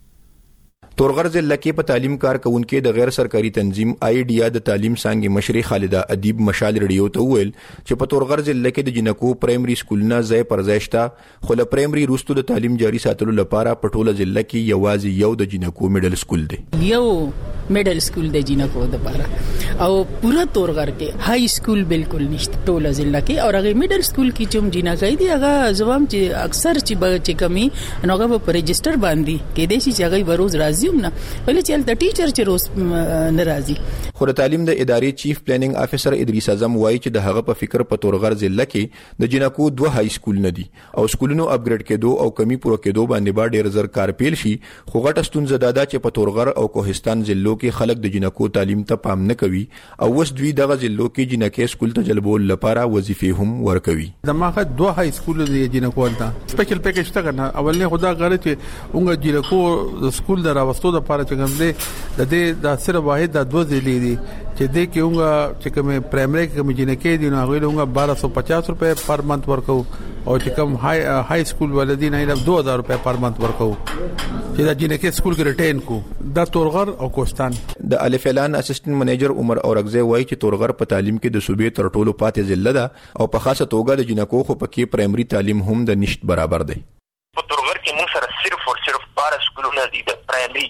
تورغر ضلع کې په تعلیم کارکونکو د غیر سرکاري تنظیم آیډیا د تعلیم څنګه مشري خالده ادیب مشال ریډیو ته ویل چې په تورغر ضلع کې د جنکو پرایمري سکولونه ځای پر ځای شته خو له پرایمري روستو د تعلیم جاري ساتلو لپاره په ټوله ضلع کې یوازې یو د جنکو میډل سکول دی. یو میډل سکول د جنکو لپاره او پورا تورغر کې های سکول بالکل نشته ټوله ضلع کې او هغه میډل سکول کې چې جنکای دی هغه زوام چې اکثر چې به چې کمی نوغه په رجستر باندې کې دي چې هغه بروز راځي نه ولې چې د ټیچر چې روز ناراضي. خو د تعلیم د ادارې چیف پلانینګ افیسر ادریس اعظم وایي چې د هغه په فکر په تورغر ضلع کې د جنکو دوه های سکول نه دي او سکولونو اپګریډ کېدو او کمی پوره کېدو باندې با ډیر زر کار پیل شي. خو غټه ستونزه دا ده چې په تورغر او کوهستان ضلعو کې خلک د جنکو تعلیم ته پام نه کوي او وس دوی دغه ضلعو کې جنکې سکول ته جلبول لپاره وظیفې هم ورکوي. دماغه دوه های سکول دی جنکو ته سپیشل پیکیج ته کنه اولنه خدا غره چې اونګه جنکو سکول دراوستو د لپاره چې کوم دی د دې د صرف واحد د دوه ضلع دي چې دې کې اونګه چې کوم پرایمري کې کوم جنکې دي نو هغه اونګه بارہ سو پچاس روپے پر منث ورکو او چې کوم های های سکول ولدین نه دو هزار روپے پر منث ورکو چې دا جنکې سکول کې ریټین کو د تورغر او کوستان. د الف اعلان اسسټنټ منیجر عمر اورغزی وایي چې تورغر په تعلیم کې د صوبې تر ټولو پاتې ضلع ده او په خاصه توګه د جنکو خو پکې پرایمري تعلیم هم د نشټ برابر دی. په تورغر کې موږ سره صرف او صرف بارہ سکولونه دي د پرایمري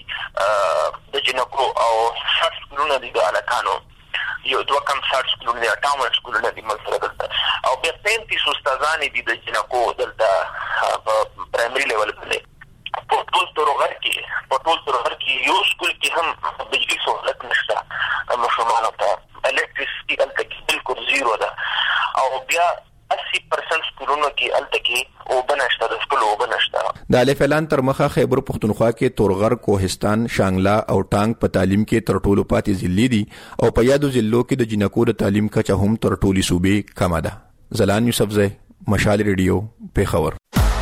د جنکو او شش سکولونه دي د الکانو یو دوه کم شش سکولونه دي اټاون سکولونه دي مثلا دلته او بیا پنځه استادان دي د جنکو دلته په پرایمري لیول باندې. په ټول تورغر کې په ټول تورغر کې یو سکول کې هم بجلی سہولت نشته مشموله ته الکتریسيټي الته بالکل زیرو ده او بیا اسی پرسنټ سکولونو کې الته کې او بنشته د سکول او بنشته. د الف اعلان تر مخه خیبر پختونخوا کې تورغر کوهستان شانګلا او ټانګ په تعلیم کې تر ټولو پاتې ضلع دي او په یادو ضلعو کې د جنکو د تعلیم کچه هم تر ټولي صوبې کمه ده. زلان یوسفزی مشال ریډیو پیښور.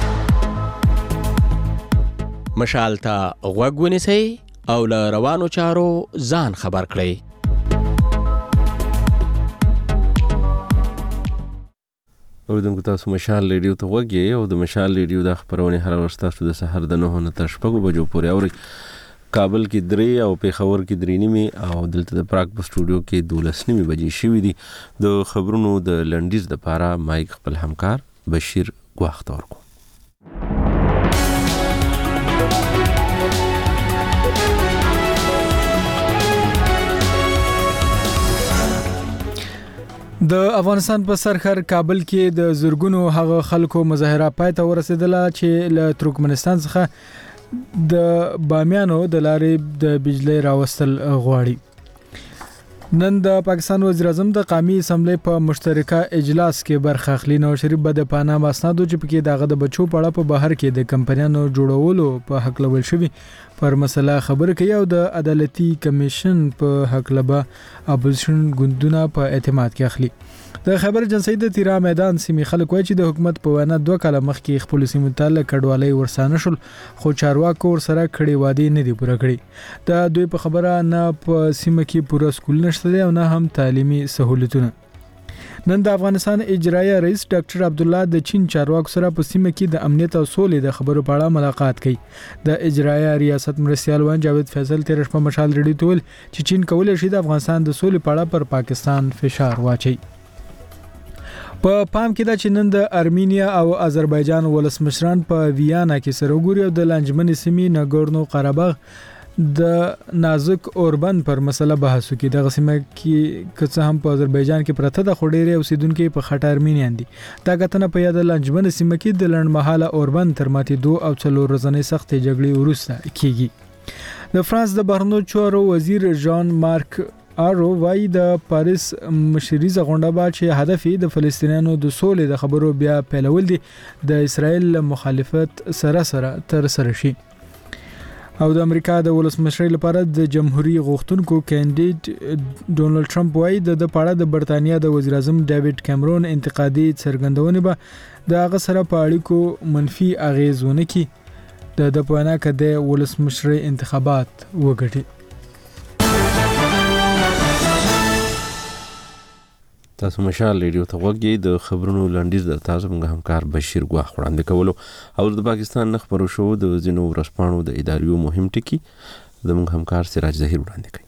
مشال ته غوږ ونیسئ او له روانو چارو ځان خبر کړئ. اوریدونکو تاسو مشال ریډیو ته غوږ یې او د مشال ریډیو د خبرونه هر ورځ تاسو د سحر د نهو نه تر شپږو بجو پورې اورئ. کابل کې درې او پیښور کې درې نیمې او دلته د پراګ په سټوډیو کې دولس نیمې بجې شوې دي. د خبرونو د لنډیز لپاره مایک خپل همکار بشیر ګواخ ته ورکو. د افغانستان په سرحد کابل کې د زورګونو هغه خلکو مظاهره پای ته ورسېدله چې له ترکمنستان څخه د بامیانو د لارې د بجلی راوستل غواړي. نن د پاکستان وزیر اعظم د قومي اسمبلی په مشترکه اجلاس کې برخه اخلي. نواز شریف به د پاناما اسنادو چې پکې دغه د بچو په اړه په بهر کې د کمپنیانو جوړولو په حق لول شوی پر مسله خبرې کوي او د عدالتي کمیشن په حق لبا اپوزیشن ګوندونه په اعتماد کې اخلي. د خبر جنسي د تیرا میدان سیمې خلک وایي چې د حکومت په وینا دوه کاله مخکې خپل سیمو ته کډوالۍ ورسانه شول خو چارواکو ورسره کړي وعده نه دی پوره کړی. دا دوی په خبره نه په سیمه کې پوره سکول نشته او نه هم تعلیمي سہولتونه. نن د افغانستان اجرایي رئیس ډاکټر عبد الله د چین چارواکو سره په سیمه کې د امنیت او سولې د خبرو په اړه ملاقات کوي. د اجرایي ریاست مرستیال وان جاوید فیصل تیر شپه مشال ریډیو ته ویل چې چین کولای شي د افغانستان د سولې په اړه پر پاکستان فشار واچي. په پام کې دا چې نن د ارمینیا او آذربایجان ولسمشران په ویانا کې سره وګوري او د لانجمن سیمې ناګورنو قرهباغ د نازک اوربند پر مسله بحث وکړي. د غسیمه کې کڅ هم په آذربایجان کې پرته د خډيري اوسیدونکو په خټه ارمینیان دي. دا غتنه په یاد لانجمن سیمه کې د لړمحاله اوربند تر ماتې دو او څلور ورځې سخت جګړې وروسته کیږي. د فرانس د بهرنیو چارو وزیر ژان مارک آرو وايي د پاریس مشریزه غونډه با چې هدف د فلسطینیانو د سولې د خبرو بیا پیلول دي د اسرائیل مخالفت سره سره تر سره شي. او د امریکا د ولسمشر لپاره د جمهوریت غوښتونکو کاندید ډونالد ټرمپ وايي د پاړه د برتانیا د وزیر اعظم ډیوډ کیمرون انتقادي څرګندونه به د هغه سره په اړیکو منفي اغیز ونه کړي. د د پوهنه کده ولسمشر انتخابات وګټي. تاسو مشال ریډیو ته غوږ یې. د خبرونو لنډیز د تاسو موږ همکار بشیر ګواخ وړاندې کولو او د پاکستان نه خبرو شو د ځینو ورسپانو د اداریو مهم ټکی د موږ همکار سراج ظهیر وړاندې کوي.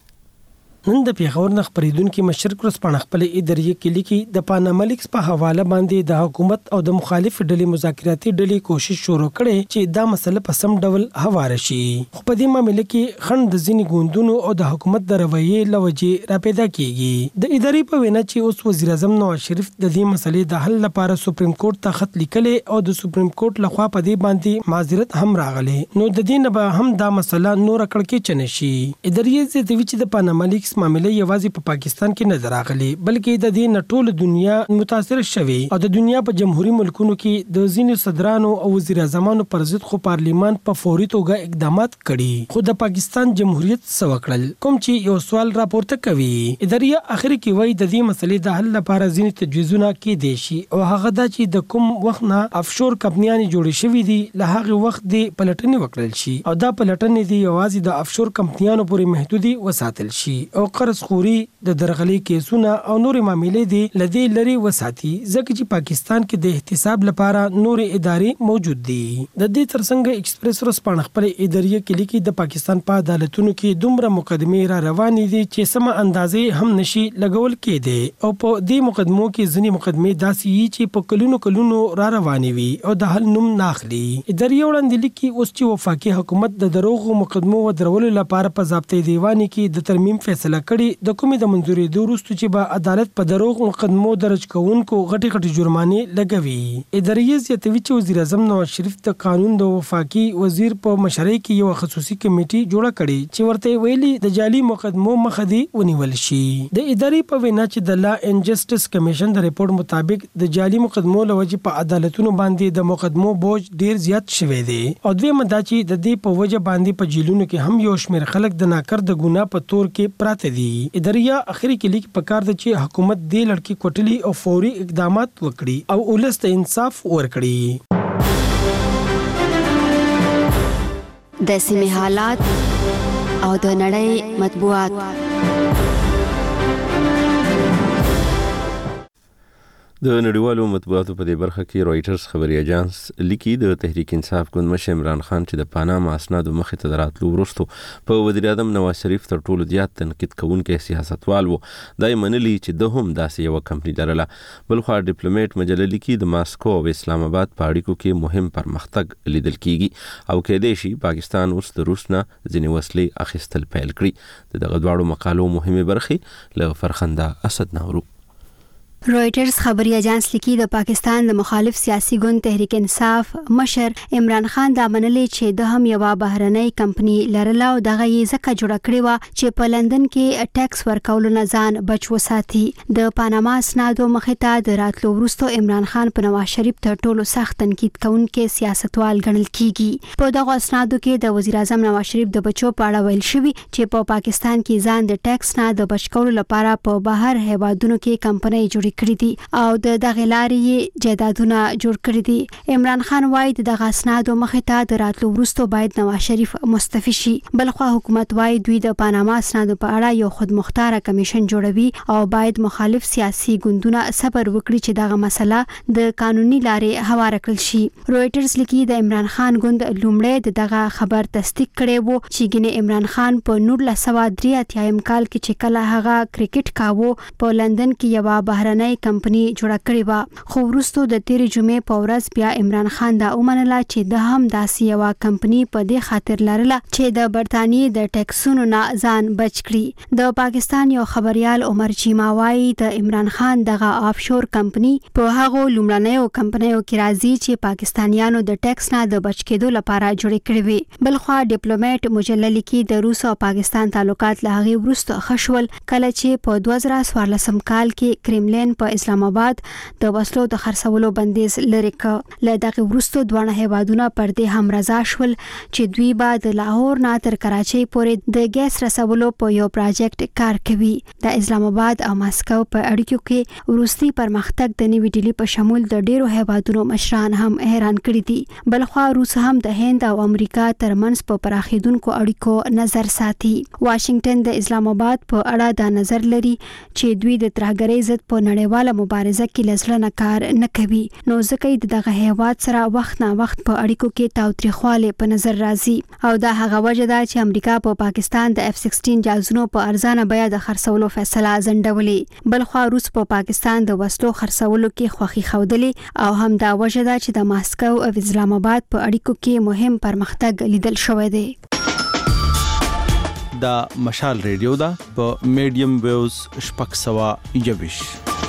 نن د پیښور نه خبرېدونکو مشرک ورسپانه خپل اداریه کې لیکي د پاناما لیکس په حواله باندې د حکومت او د مخالف ډلې مذاکراتي ډلې کوشش شروع کړي چې دا مسله په سم ډول هواره شي. خو په دې معاملې کې خند د ځینې ګوندونو او د حکومت د رویې لوجې را پیدا کیږي. د ادارې په وینا چې اوس وزیر اعظم نواز شریف د دې مسلې د حل لپاره سپریم کورټ ته خط لیکلی او د سپریم کورټ لخوا په دې باندې معذرت هم راغلی. نو د دې نه به هم دا مسله نور کړ کې چنه شي. ادارې زه د وچ د پاناما لیکس معاملې یوازې په پاکستان کې نه راغلي بلکې د دې نټول دنیا متاثر شوي او د دنیا په جمهوریت ملکونو کې د ځینو صدرانو او وزیر اعظمانو پر ضد خو پارلیمان په فوري توګه اقدامات کړي. خو د پاکستان جمهوریت سوکړل کوم چې یو سوال راپورته کوي. ادارې اخر کې وایي د دې مسلې د حل لپاره ځینې تجویزونه کې دي شي او هغه دا چې د کوم وخت نه افشور کمپنیان جوړې شوې دي له هغه وخت دی پلټنې وکړل شي او دا پلټنې دی یوازې د افشور کمپنیانو پورې محدودي وساتل شي او قرض خوري د درغلي کیسونه او نور معاملې دي لدی لري وساتي ځکه چې پاکستان کې د احتساب لپاره نور ادارې موجود دي. د دې ترڅنګ ایکسپریس ورسپانه خپل ادارې کې لیکي د پاکستان په عدالتونو کې دومره مقدمې را روانې دي چې سم اندازې هم نشي لګول کېدي او په دې مقدمو کې ځینې مقدمې داسې چې په کلونو کلونو را روانې وي او د حل نوم ناخلي. ادارې وړاندې لیکي اوس چې وفاقي حکومت د دروغو مقدمو ودرولو لپاره په ضابطه دیوانی کې د ترمیم فیصله کړي د کومې د منځوري د وروسته چې به عدالت په دروغ مقدمو درج کوونکو غټي غټي جرمانې لګوي. ادارې زیاتوي چې وزیر اعظم نواز شریف د قانون د وفاقي وزیر په مشرۍ کې یو خصوصي کمیټي جوړه کړي چې ورته ویلي د جعلي مقدمو مخه دی ونیول شي. د ادارې په وینا چې د لا اینډ جسټس کمیشن د ریپورت مطابق د جعلي مقدمو لوجه په عدالتونو باندې د مقدمو بوج ډیر زیات شوی دی او دوی مدا چې د دې په وجه باندې په جیلونو کې هم یو شمېر خلک د ناکر د ګناه په تور کې پراته پاتې دي. اداريه اخري کې لیک پکار د چې حکومت دې لړکی کوټلی او فوري اقدامات وکړي او ولست انصاف ورکړي. د سیمې حالات او د نړۍ مطبوعات. د نړیوالو مطبوعاتو په دې برخه کې رويټرز خبري اژانس لیکي د تحریک انصاف ګوند مشر عمران خان چې د پاناما اسنادو مخې ته دراتلو وروسته په وزیر اعظم نواز شریف تر ټولو زیات تنقید کوونکی سیاستوال وو. دای منلي چې د هم داسې یو کمپنی لرله. بلخو ډیپلوماټ مجله لیکي د ماسکو او اسلام آباد په اړیکو کې مهم پرمختګ لیدل کیږي او کېدای شي پاکستان اوس د روس نه ځینې وسلې اخیستل پیل کړي. دغه دواړو مقالو مهمه برخې له فرخنده اسد نورو. رويټرز خبري اژانس لیکي د پاکستان د مخالف سیاسي ګوند تحریک انصاف مشر عمران خان دا منلي چې د هم یو بهرنۍ کمپنی لرله او دغه یې ځکه جوړه کړې و چې په لندن کې ټیکس ورکولو نه ځان بچ وساتي. د پاناما اسنادو مخې ته د راتلو وروسته عمران خان په نواز شریف تر ټولو سخت تنقید کوونکی سیاستوال ګڼل کیږي. په دغه اسنادو کې د وزیر اعظم نواز شریف د بچو په اړه ویل شوی چې په پاکستان کې ځان د ټیکس نه د بچ کولو لپاره په بهر هیوادونو کې کمپنۍ جوړې کړې دي او د دغه لارې جایدادونه جوړ کړی دي. عمران خان وايي دغه اسنادو مخې ته د راتلو وروسته باید نواز شریف مستعفي شي. بلخو حکومت وايي دوی د پاناما اسنادو په اړه یو خودمختار کمیشن جوړوي او باید مخالف سیاسي ګوندونه صبر وکړي چې دغه مسله د قانوني لارې هواره کړل شي. رويټرز لیکي د عمران خان ګوند لومړی دغه خبر تصدیق کړي وو چې ګینه عمران خان په نولس سوه درې اتیا کال کې چې کله هغه کرکټ کاوه په لندن کې یو بهرنۍ کمپنی جوړه کړې و. خو وروسته د تیرې جمعې په ورځ بیا عمران خان دا ومنله چې د هم داسې یو کمپنی په دې خاطر لرله چې د برتانیې د ټیکسونو نه ځان بچ کړي. د پاکستان یو خبريال عمر چیما وايي د عمران خان دغه آفشور کمپنی په هغه لومړنیو کمپنیو کې راځي چې پاکستانیانو د ټیکس نه د بچ کېدو لپاره جوړې کړې وي. بلخو ډیپلوماټ مجله لیکي د روس او پاکستان تعلقات له هغه وروسته خشول کله چې په دوه زره څوارلسم کال کې کرملین په اسلام آباد د وسلو د خرڅولو بندیز لري ک. له دغه وروسته دوه هیوادونه پر دې هم رضا شول چې دوی به د لاهور نه تر کراچۍ پورې د ګیس رسولو په یو پروژیکټ کار کوي. د اسلام آباد او ماسکو په اړیکو کې وروستي پرمختګ د نوې ډیلی په شمول د ډیرو هیوادونو مشران هم حیران کړي دي. بلخو روس هم د هند او امریکا ترمنځ په پراخیدونکو اړیکو نظر ساتي. واشنگټن د اسلام آباد په اړه دا نظر لري چې دوی د ترهګرۍ ضد په نړیواله مبارزه کې لزړه کار نه کوي. نو ځکه دغه هیواد سره وخت نه وخت په اړیکو کې تاوتریخواله په نظر راځي او دا هغه وجه ده چې امریکا په پا پاکستان د اف سیکسټین جازونو په ارزانه بیه د خرڅولو فیصله ځنډولې. بلخو روس په پا پاکستان د وسلو خرڅولو کې خوخي خودلې او هم دا وجه ده چې د ماسکو او اسلام آباد په اړیکو کې مهم پرمختګ لیدل شوی دی. دا مشال ریډیو دا په میډیم ویوز شپږ سوه یوویشت.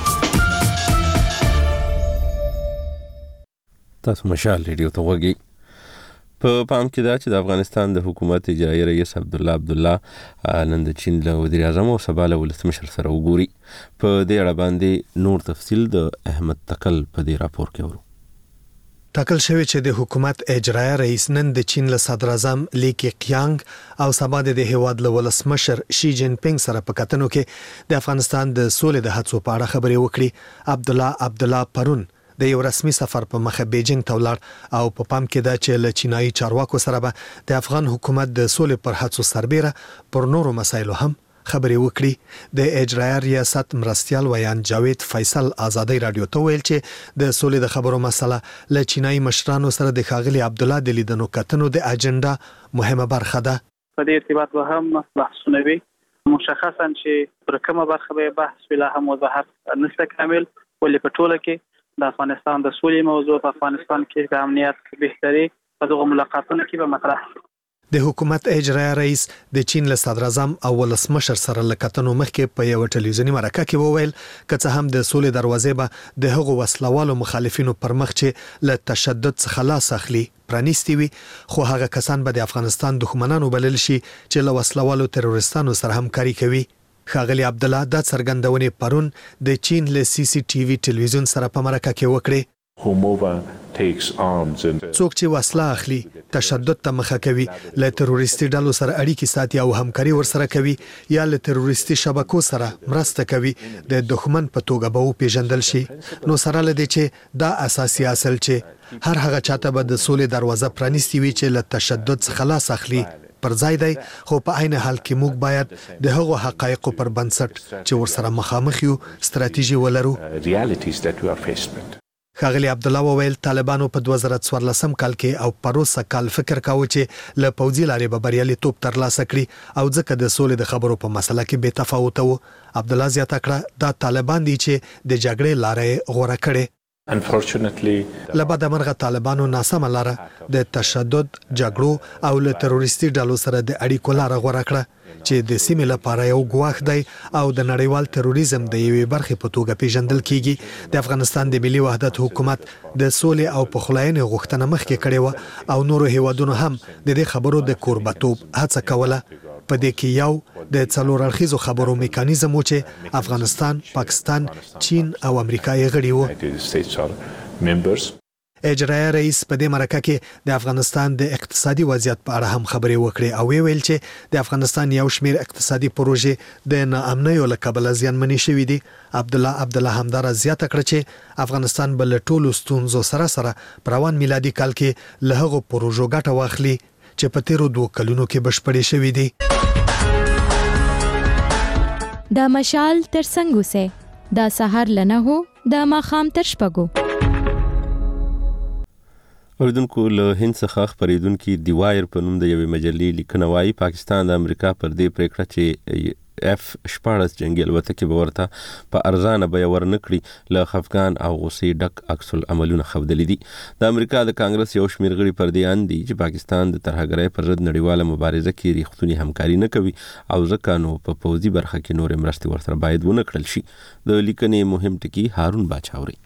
تاسو مشال ریډیو ته وګورئ. په پام کې دا چې د افغانستان د حکومت اجرایي رئیس عبدالله عبدالله نن د چین له وزیر اعظم او سبا له ولسمشر سره وګوري. په دې اړه باندې نور تفصیل د احمد تکل په دې راپور کې ورو. ټاکل شوی چې د حکومت اجرایي رئیس نن د چین له صدر اعظم لی کیانګ او سبا د هیواد له ولسمشر شي جین پینګ سره په کتنو کې د افغانستان د سولې د هڅو په اړه خبرې وکړي. عبدالله عبدالله پرون د یو رسمي سفر په مخه بیجینګ ته ولاړ او په پام کې دا چې له چینایي چارواکو سره به د افغان حکومت د سولې پر هڅو سربېره پر نورو مسایلو هم خبرې وکړي. د اجرایي ریاست مرستيال ویان جاوید فیصل آزادۍ رادیو ته ویل چې د سولې د خبرو مسله له چینایي مشرانو سره د ښاغلي عبدالله د لیدنو کتنو د اجنډا مهمه برخه ده. په دې ارتباط به هم بحثونه وي، مشخصا چې پر کومه برخه به بحث ویلا هم وضاحت نشته کامل، ولې په ټوله کې د افغانستان د سولې موضوع په افغانستان کې د امنیت بهتري په دغه ملاقاتونو کې به مطرح شي. د حکومت اجرایي رئیس د چین له صدر اعظم او ولسمشر سره لکتنو مخکې په یو ټلویزیونی مرکه کې وویل که هم د سولې دروازې به د هغو وسلوالو مخالفینو پر مخ چې له تشدد څخه لاس اخلي پرانیستي وي، خو هغه کسان به د افغانستان دښمنانو بلل شي چې له وسلوالو تروریستانو سره همکاري کوي. ښاغلي عبدالله دا څرګندونې پرون د چین له سی سی ټي وي ټلویزیون سره په مرکه کې وکړې. who move uh, څوک چې وسله اخلي تشدد ته مخه کوي له تروریستي ډلو سره اړیکې ساتي او همکاري ورسره کوي یا له تروریستي شبکو سره مرسته کوي د دښمن په توګه به وپېژندل شي. نو سره لدې چې دا اساسي اصل چې هر هغه چاته به د سولې دروازه پرانیستي وي چې له تشدد څخه لاس اخلي پر ځای دی، خو په عین حال کې موږ باید د هغو حقایقو پر بنسټ چې ورسره مخامخ یو ستراتیژي ولرو. ښاغلي عبدالله وویل طالبانو په دوه زره څوارلسم کال کې او پروسه کال فکر کاوه چې له پوځي لارې به بریالیتوب ترلاسه کړي او ځکه د سولې د خبرو په مسله کې بې تفاوته و. عبدالله زیاته کړه دا طالبان دي چې د جګړې لارې غوره کړي. له بده مرغه طالبانو ناسمه لاره د تشدد، جګړو او له تروریستي ډلو سره د اړیکو لاره غوره کړه چې د سیمې لپاره یو ګواښ دی او د نړیوال تروریزم د یوې برخې په توګه پیژندل کیږي. د افغانستان د ملي وحدت حکومت د سولې او پخلاینې غوښتنه مخکې کړې و او نورو هیوادونو هم د دې خبرو د کوربتوب هڅه کوله. په دې کې یو د څلور اړخیزو خبرو میکانیزم و چې افغانستان، پاکستان، چین او امریکا یې غړي وو. اجرایه رئیس په دې مرکه کې د افغانستان د اقتصادي وضعیت په اړه هم خبرې وکړې او ویل چې د افغانستان یو شمېر اقتصادي پروژې د ناامنیو له کبله زیانمنې شوې دي. عبدالله عبدالله همدارا زیاته کړه چې افغانستان به له ټولو ستونزو سره سره په روان میلادي کال کې له هغو پروژو ګټه واخلي چې په تیرو دوه کلونو کې بشپړې شوې دي. د مشال تر څنګ اوسه د سحر لنه هو د ماخام تر شپږو. اوریدونکو له هند څخه خبرېدونکي دی وایر په نوم د یوې مجلې لیکنه وایي پاکستان د امریکا پر دې پریکړه چې اف شپاړس جنگي الوتکې به ورته په ارزانه بیه ورنکړي له خفګان او غوسې ډک عکس العملونه ښودلي دي. د امریکا د کانګرس یو شمېر غړي پر دې اند دي چې پاکستان د ترهګرۍ پر ضد نړیواله مبارزه کې ریښتونې همکاري نه کوي او ځکه نو په پوځي برخه کې نورې مرستې ورسره باید ونه کړل شي. د لیکنې مهم ټکي هارون باچاوري.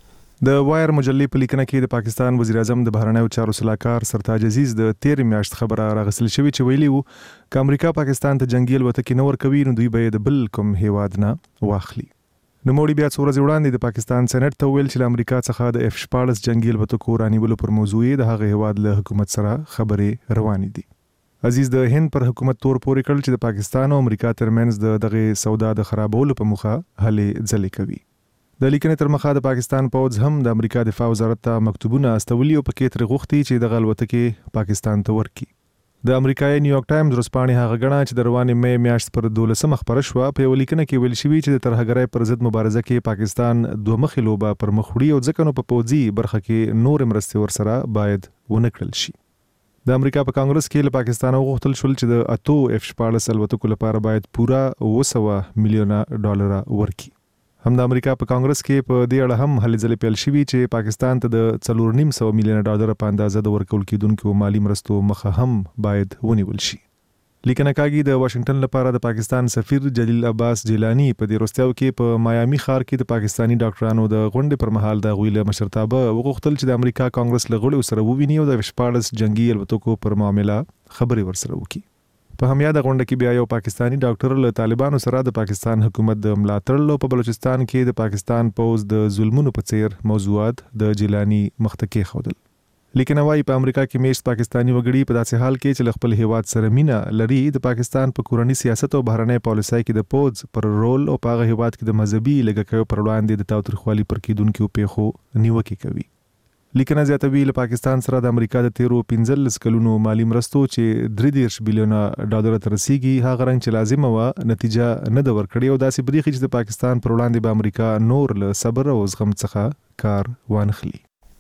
د وایر مجلې په لیکنه کې د پاکستان وزیر اعظم د بهرنیو چارو سلاکار سرتاج عزیز د تیرې میاشت خبره راغسل شوې چې ویلي وو چې امریکا پاکستان ته جنگي الوتکې نه ورکوي نو دوی به د بل کوم هیواد نه واخلي. نوموړي بیا څو ورځې وړاندې د پاکستان سېنات ته ویل چې له امریکا څخه د اف شپاړس جنگي الوتکو رانیولو پر موضوع د هغه هیواد له حکومت سره خبرې روانې دي. عزیز د هند پر حکومت تور پورې کړل چې د پاکستان او امریکا ترمنځ د دغه سودا د خرابولو په موخه هلې ځلې کوي. د لیکنې تر مخه د پاکستان پوځ هم د امریکا دفاع وزارت ته مکتوبونه استولي او پکې تر غوښتي چې د الوتکې پاکستان ته ورکړي. د امریکایي نیویارک ټایمز ورځپاڼې هغه غڼه چې د روانې مې میاشت پر دولسمه خبره شوه په یو لیکنه کې ویل شوي چې د ترهګرۍ پر ضد مبارزه کې پاکستان دوه مخې لوبه پر مخ وړي او ځکه نو په پوځي برخه کې نور مرستې ورسره باید ونه کړل شي. د امریکا په کانګرس کې له پاکستان غوښتل شول چې د اتو اف شپاړس الوتکو لپاره باید پورا اوه سوه میلیونه ډالر ورکړي. هم د امریکا په کانګرس کې په دې اړه هم هلې ځلې پیل شوي چې پاکستان ته د څلور نیم سوه میلیونه ډالر په اندازه د ورکول کېدونکو مالی مرستو مخه هم باید ونیول شي. لیکنه کاږي د واشنگټن لپاره د پاکستان سفیر جلیل عباس جیلانی په دې وروستیو کې په مایامي ښار کې د پاکستانی ډاکټرانو د غونډې پر مهال د هغوی له مشرتابه وغوښتل چې د امریکا کانګرس له غړو سره وویني او د شپاړس جنگي الوتکو پر معامله خبرې ورسره وکړي. په همیاده غونډه کې بیا یو پاکستانی ډاکټر له طالبانو سره د پاکستان حکومت د ملاتړ په بلوچستان کې د پاکستان پوز د ظلمونو په څیر موضوعات د جیلانی مخته کېښودل. لیکن وايي په امریکا کې میشت پاکستانی وګړي په داسې حال کې چې خپل هیواد سره مینا لري د پاکستان په کورنی سیاست او بهرنۍ پالیسۍ کې د پوز پر رول او په هغه هیواد کې د مذهبي لګښتونو پر وړاندې د تاوتریخوالي پر کېدونکو پیښو نیوکه کوي. لیکنه زیاتوي له پاکستان سره د امریکا د تیرو پنځلس کلونو مالی مرستو چې درې دېرش بیلیونه ډالر ته رسیږي هغه رنګ چې لازمه وه نتیجه نه ده ورکړې او داسې بریښي چې د پاکستان پر وړاندې به امریکا نور له صبر او زغم څخه کار وانخلي.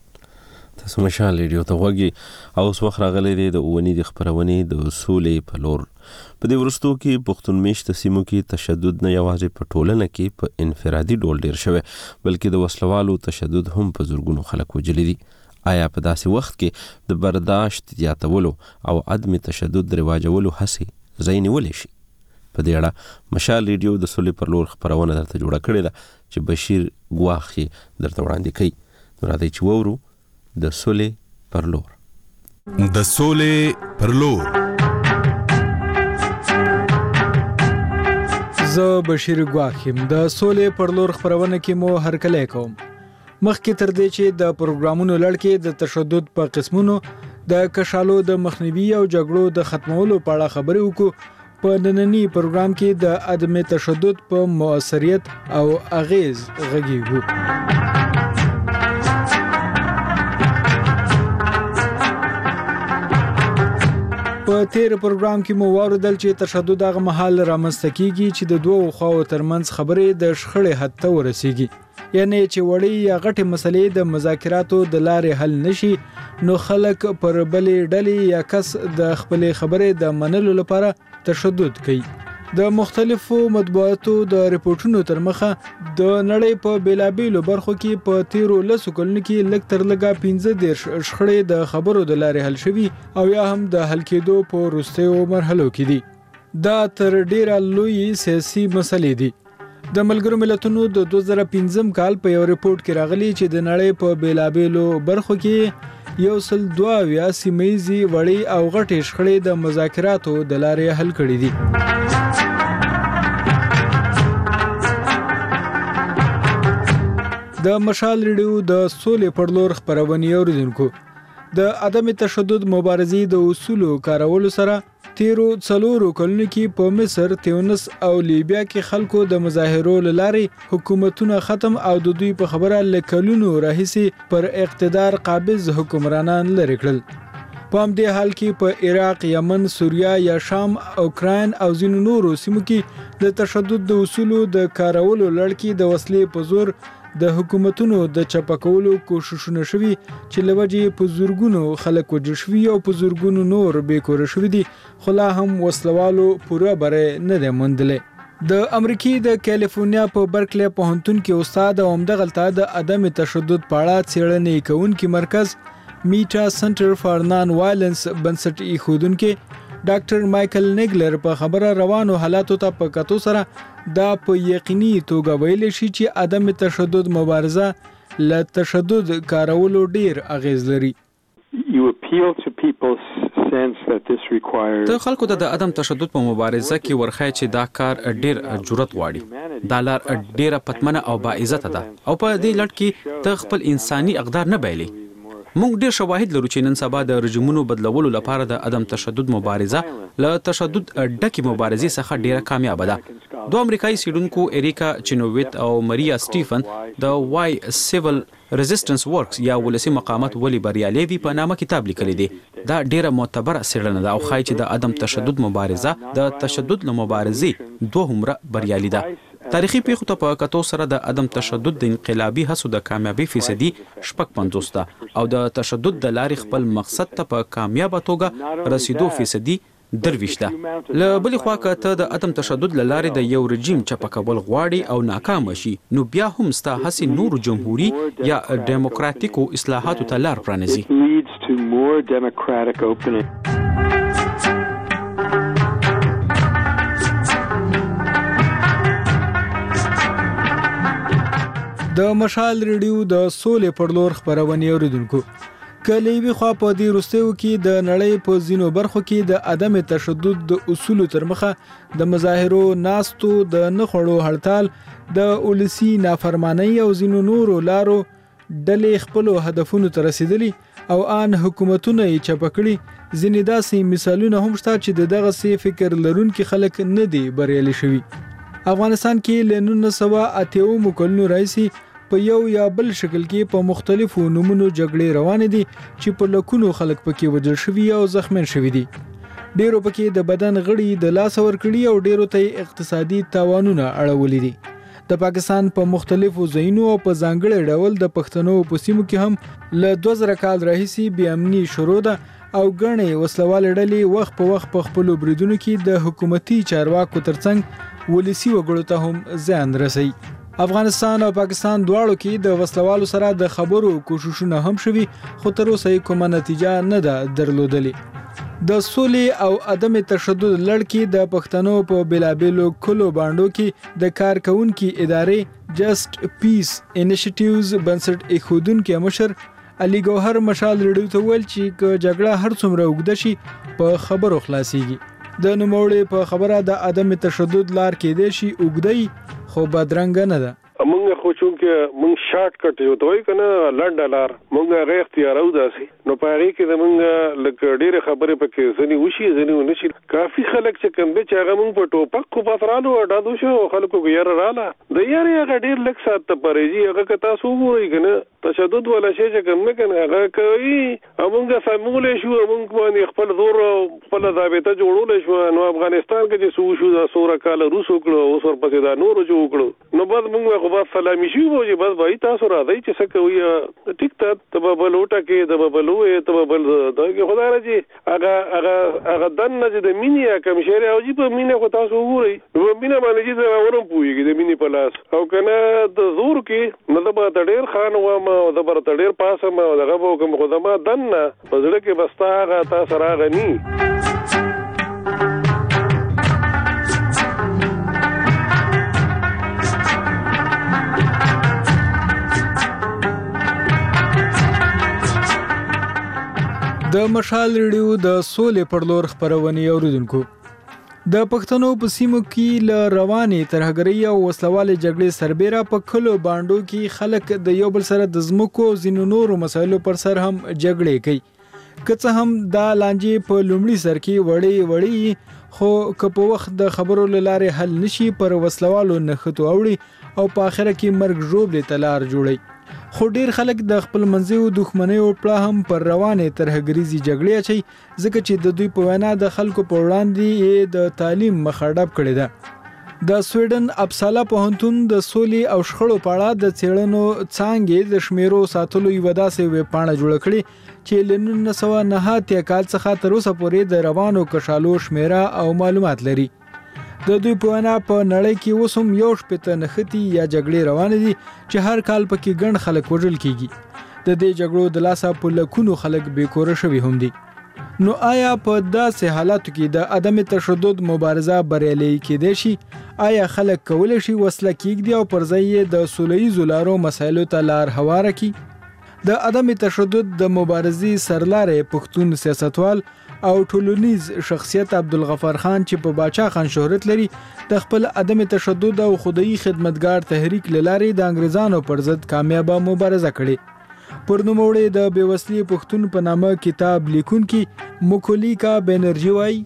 تاسو مشال ریډیو ته غوږی او اوس وخت راغلی دی د اونۍ د خپرونې د اصولې په لور. په دې وروستو کې پښتون میشته سیمو کې تشدد نه یوازې په ټولنه کې په انفرادي ډول ډیر شوی بلکې د وسلوالو تشدد هم په زورګونو خلک وجلی دي. آیا په داسې وخت کې د برداشت زیاتولو او عدم تشدد رواجولو هڅې ځای نیولی شي؟ په دې اړه مشال ریډیو د سولې پر لور خپرونه درته جوړه کړې ده چې بشیر ګواخ یې درته وړاندې کوي. نو راځئ چې واورو د سولې پر لور. د سولې پر لور. زه بشیر ګواخ یم. د سولې پر لور خپرونه کې مو هرکلی کوم. مخکې تر دې چې د پروګرامونو لړ کې د تشدد په قسمونو د کشالو د مخنیوي او جګړو د ختمولو په اړه خبرې وکړو، په نننی پروګرام کې د عدم تشدد په مؤثریت او اغیز غږیږو. په تیر پروګرام کې مو واوریدل چې تشدد هغه مهال رامنځته کیږي چې د دوو خواو ترمنځ خبرې د شخړې حد ته ورسیږي، یعنی چې وړي یا غټې مسلې د مذاکراتو د لارې حل نشي، نو خلک پر بلې ډلې یا کس د خپلې خبرې د منلو لپاره تشدد کوي. د مختلفو مطبوعاتو د ریپورتونو تر مخه د نړۍ په بیلابیلو برخو کې په تیرو لسو کلونو کې لږ تر لږه پنځه دېرش شخړې د خبرو د لارې حل شوي او یا هم د حل کېدو په وروستیو مرحلو کې دي. دا تر ډیره لوی سیاسي مسلې دي. د ملګرو ملتونو د دوه زره پنځم کال په یو ریپورت کې راغلي چې د نړۍ په بیلابیلو برخو کې یو سل دوه اویا سیمه‌یزې وړې او غټې شخړې د مذاکراتو د لارې حل کړي دي. د مشال ریډیو د سولې پر لور خپرونې اوریدونکو، د عدم تشدد مبارزې د اصولو کارولو سره تیرو څلورو کلونو کې په مصر، تیونس او لیبیا کې خلکو د مظاهرو له لارې حکومتونه ختم او د دوی په خبره له کلونو راهیسې پر اقتدار قابض حکمرانان لرې کړل. په همدې حال کې په عراق، یمن، سوریه یا شام، اوکراین او ځینو نورو سیمو کې د تشدد د اصولو د کارولو لړ کې د وسلې په زور د حکومتونو د چپه کولو کوششونه شوي چې له وجې په زورګونو خلک وژل شوي او په زورګونو نور بېکوره شوي دي، خو لا هم وسلوالو پوره بری نه دی موندلی. د امریکې د کالیفورنیا په برکلی پوهنتون کې استاد او همدغلته د عدم تشدد په اړه څېړنې کوونکي مرکز میټا سنټر فار نان وایلنس بنسټ ایښودونکی ډاکټر مایکل نیګلر په خبره روانو حالاتو ته په کتو سره دا په یقیني توګه ویلی شي چې عدم تشدد مبارزه له تشدد کارولو ډیر اغیز لري. ته خلکو ته د عدم تشدد په مبارزه کې ورخای چې دا کار ډیر جرأت غواړي، دا لار ډیره پتمنه او با عزت ده او په دې لړ کې ته خپل انساني اقدار نه بایلي. موږ ډیر شواهد لرو چې نن سبا د رژیمونو بدلولو لپاره د عدم تشدد مبارزه له تشدد ډکې مبارزې څخه ډیره کامیابه ده. دوه امریکایي څېړونکو اریکا چینوویت او ماریا سټیفن د وای سیول ریزिस्टنس ورکس یا ولسی مقامات ولی بریالي وی په نامه کتاب لیکلی دی. دا ډیره معتبره څېړنه ده او ښایي چې د عدم تشدد مبارزه د تشدد له مبارزې دوه عمره بریالي ده. تاریخي پیښو ته په کتو سره د عدم تشدد د انقلابي هڅو د کامیابی فیصدي شپږ پنځوس ده او د تشدد د لارې خپل مقصد ته په کامیابه توګه رسیدو فیصدي درویش ده. له بلې خوا که ته د عدم تشدد له لارې د یو رژیم چپه کول غواړي او ناکام شي، نو بیا هم ستا هڅې نورو جمهوري یا ډیموکراتیکو اصلاحاتو ته لار پرانیزي. د مشال ریډیو د سولې پر لور خپرونې اوریدونکو، کله وی خوا په دې وروستیو کې د نړۍ په ځینو برخو کې د عدم تشدد د اصولو تر مخه د مظاهرو، ناستو، د نه خوړو هړتال، د اولسي نافرمانی او ځینو نورو لارو ډلې خپلو هدفونو ته رسیدلي او آن حکومتونه یې چپه کړي. ځینې داسې مثالونه هم شته چې د دغسې فکر لرونکي خلک نه دي بریالي شوي. افغانستان کې له نولس سوه اته اویا کلونو راهیسې په یو یا بل شکل کې په مختلفو نومونو جګړې روانې دي چې په لکونو خلک پکې وژل شوي او زخمیان شوي دي. ډیرو پکې د بدن غړي د لاس ورکړي او ډیرو ته اقتصادي تاوانونه اړولي دي. د پاکستان په مختلفو ځایونو او په ځانګړي ډول د پښتنو په سیمو کې هم له دوه زره کال راهیسې بې امني شروع ده او ګڼې وسلوالې ډلې وخت په وخت په خپلو بریدونو کې د حکومتي چارواکو ترڅنګ ولسي وګړو ته هم زیان رسوي. افغانستان او پاکستان دواړو کې د وسلوالو سره د خبرو کوششونه هم شوي، خو تر اوسه یې کومه نتیجه نه ده درلودلې. د سولې او عدم تشدد لړ کې د پښتنو په بیلابیلو کلو باندو کې د کارکونکو ادارې جسټ پیس انیشیټیوز بنسټ ایښودونکي مشر علي ګوهر مشال ریډیو ته ویل چې که جګړه هر څومره اوږده شي په خبرو خلاصيږي. د نوموړي په خبره د عدم تشدد لار کېدای شي اوږدی خو بدرنګ نه ده. موږ خو چون کې کې مونږ شارټ کټ یو دوی کنه لنډه لار مونږ هغه اختیارو داسي نو پاره کې د مونږ لکه ډېر خبرې پکې ځنی وشي ځنی ونشي کافي خلک چې کوم به چې هغه مونږ په ټوپک کو پاترالو اډادو شو خلکو کې ير رااله د یاري هغه ډېر لک سات ته پرېږي هغه که تاسو وګورئ کنه تشدد ولا شي چې کوم نه کنه هغه کوي مونږ سمولې شو مونږ باندې خپل زور خپل ضابطه جوړول شو نو افغانستان کې چې سو شو د سوره کال روس وکړو اوس ورپسې دا نور جوړ کړو نو بعد مونږ خو بس سلامي شو وځي بس بای تاسو راځي چې څه کوي ټیک ته تبل وټه کې د ببلوې تبل دا کې خدای راځي هغه هغه هغه دنه چې د مینې کوم شری او چې په مینې خو تاسو وګورئ نو مینه باندې چې دا ورم پويږي د مینې په لاس او کنه د زور کې نه د با ډېر خان و ما او د بر ډېر پاسه ما دغه په کوم خدما دنه په ځړه کې بستا هغه تاسو راغني د مشال ریډیو د سولې پر لور خبرونه اوریدونکو د پښتنو په سیمو کې ل روانې ترهګرۍ او وسلواله جګړې سربېره په کلو باندو کې خلک د یو بل سره د زمکو زینو نورو مسایلو پر سر هم جګړې کوي که څه هم دا لانجې په لومړي سر کې وړي وړي خو که په وخت د خبرو لاره حل نشي پر وسلوالو نخټو اوړي او په اخره کې مرګ ژوبلې تلار جوړي خو ډیر خلک د خپل منځیو دښمنۍ او پړه هم پر روانې ترهګریزي جګړې اچي ځکه چې د دوی په وینا د خلکو په وړاندې د تعلیم مخاډب کړي ده د سویډن اپسالا پوهنتون د سولې او شخړو په اړه د څېړنو څانګې د شمیرو ساتلو یو داسې ویبپاڼه جوړه کړې چې له نولس سوه نهه اتیا کال څخه تر اوسه پورې د روانو کشالو شمیره او معلومات لري د دوی په وینا په نړۍ کې اوس هم یو شپېته نښتې یا جګړې روانې دي چې هر کال پکې ګڼ خلک وژل کیږي د دې جګړو د لاسه په لکونو خلک بېکوره شوي هم دي نو آیا په داسې حالاتو کې د عدم تشدد مبارزه بریالۍ کېدای شي آیا خلک کولی شي وسله کېږدي او پر ځای یې د سوله ییزو لارو مسایلو ته لار هواره کړي د عدم تشدد د مبارزې سرلارې پښتون سیاستوال او ټولنیز شخصیت عبدالغفار خان چې په باچا خان شهرت لري د خپل عدم تشدد او خدای خدمتګار تحریک لارې د انګريزانو پر ضد کامیابه مبارزه کړې پر نوموړې د بیوسلی پښتون په نامه کتاب لیکونکي مکولیکا بنرجی وایي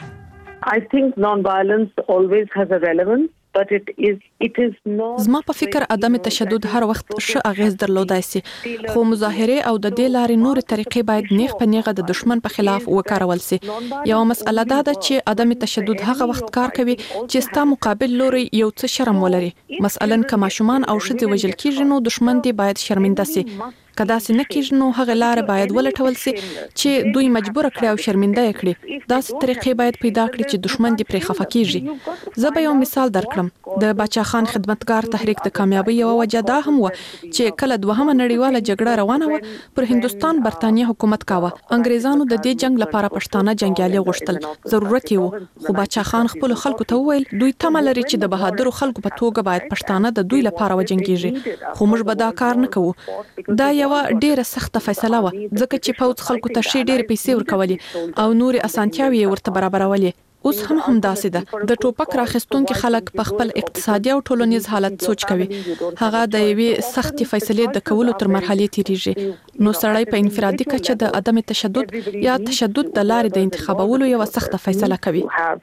I think non-violence always has a relevance. But it is, it is not زما په فکر عدم تشدد هر وخت ښه اغیز درلودای شي خو مظاهره او د دې لارې نور طریقې باید نیغ په نیغه د دشمن په خلاف وکارول شي یو مسأله دا ده چې عدم تشدد هغه وخت کار کوي چې ستا مقابل لوري یو څه شرم ولري مثلا کما شومان او ښځې وژل کیږي نو دشمن دی باید شرمنده شي کدا سینه کېږي نو هغه لار باید ولټول شي چې دوی مجبور کړي او شرمنده کړي دا طریقې باید پیدا کړي چې دشمن دی پرې خفه کیږي زه به یو مثال درکړم د باچا خان خدمتګار تحریک د کامیابی یو وجه دا هم و چې کله دوهمه نړیواله جګړه روانه و پر هندستان برتانیې حکومت کاوه انګریزانو د دې جنگ لپاره پښتانه جنگیالي غوښتل ضرورت یې و خو باچا خان خپل خلکو ته وویل دوی تمه لري چې د بهادر خلکو په توګه باید پښتانه د دوی لپاره وجنګیږي خو موږ به دا کار نه کوو دا یو ډیره سخته فیصله و ځکه چې پوځ خلکو ته شي ډیره پیسې ورکولې او نور اسانتیاوي ورته برابرولې اوس هم هم داسې ده د ټوپک راخستونکو خلک په خپل اقتصادي او ټولنیز حالت سوچ کوي هغه د یوې سختي فیصلې د کولو تر مرحلې تیریږي نو سړی په انفرادي کچه د عدم تشدد یا تشدد د لارې د انتخابولو یو سخته فیصله کوي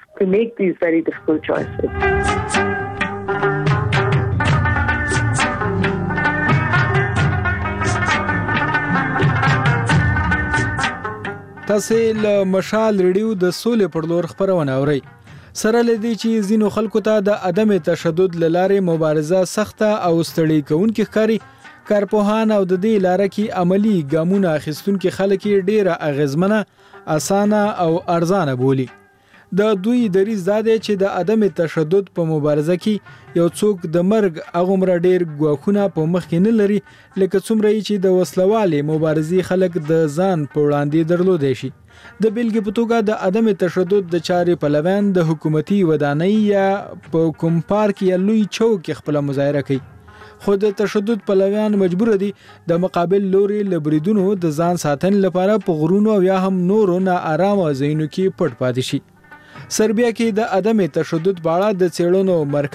تاسو له مشال ریډیو د سولې پر لور خبرونه اورئ سره لدی چې زینو خلکو ته د عدم تشدد لاره مبارزه سخته او ستړي کوونکې ښکاري کارپوهان او د دې لاره کې عملی ګامونه اخیستونکو خلک ډیره اغیزمنه اسانه او ارزانه بولی د دوی دریځ دا دی چې د عدم تشدد په مبارزه کې یو څوک د مرګ اغومره ډیر ګواښونه په مخ کې نه لري لکه څومره چې د وسلوالې مبارزې خلک د ځان په وړاندې درلودي شي د بیلګې په توګه د عدم تشدد د چارې پلویان د حکومتي ودانۍ یا په کوم پارک یا لوی چوک خپل مظاهره کوي خو د تشدد پلویان مجبور دي د مقابل لوري لبریدونو د ځان ساتن لپاره په غرونو یا هم نورو نه آرامه ځایونو کې پټ پاتې شي سربیا کې د عدم تشدد په اړه د څېړنو مرکز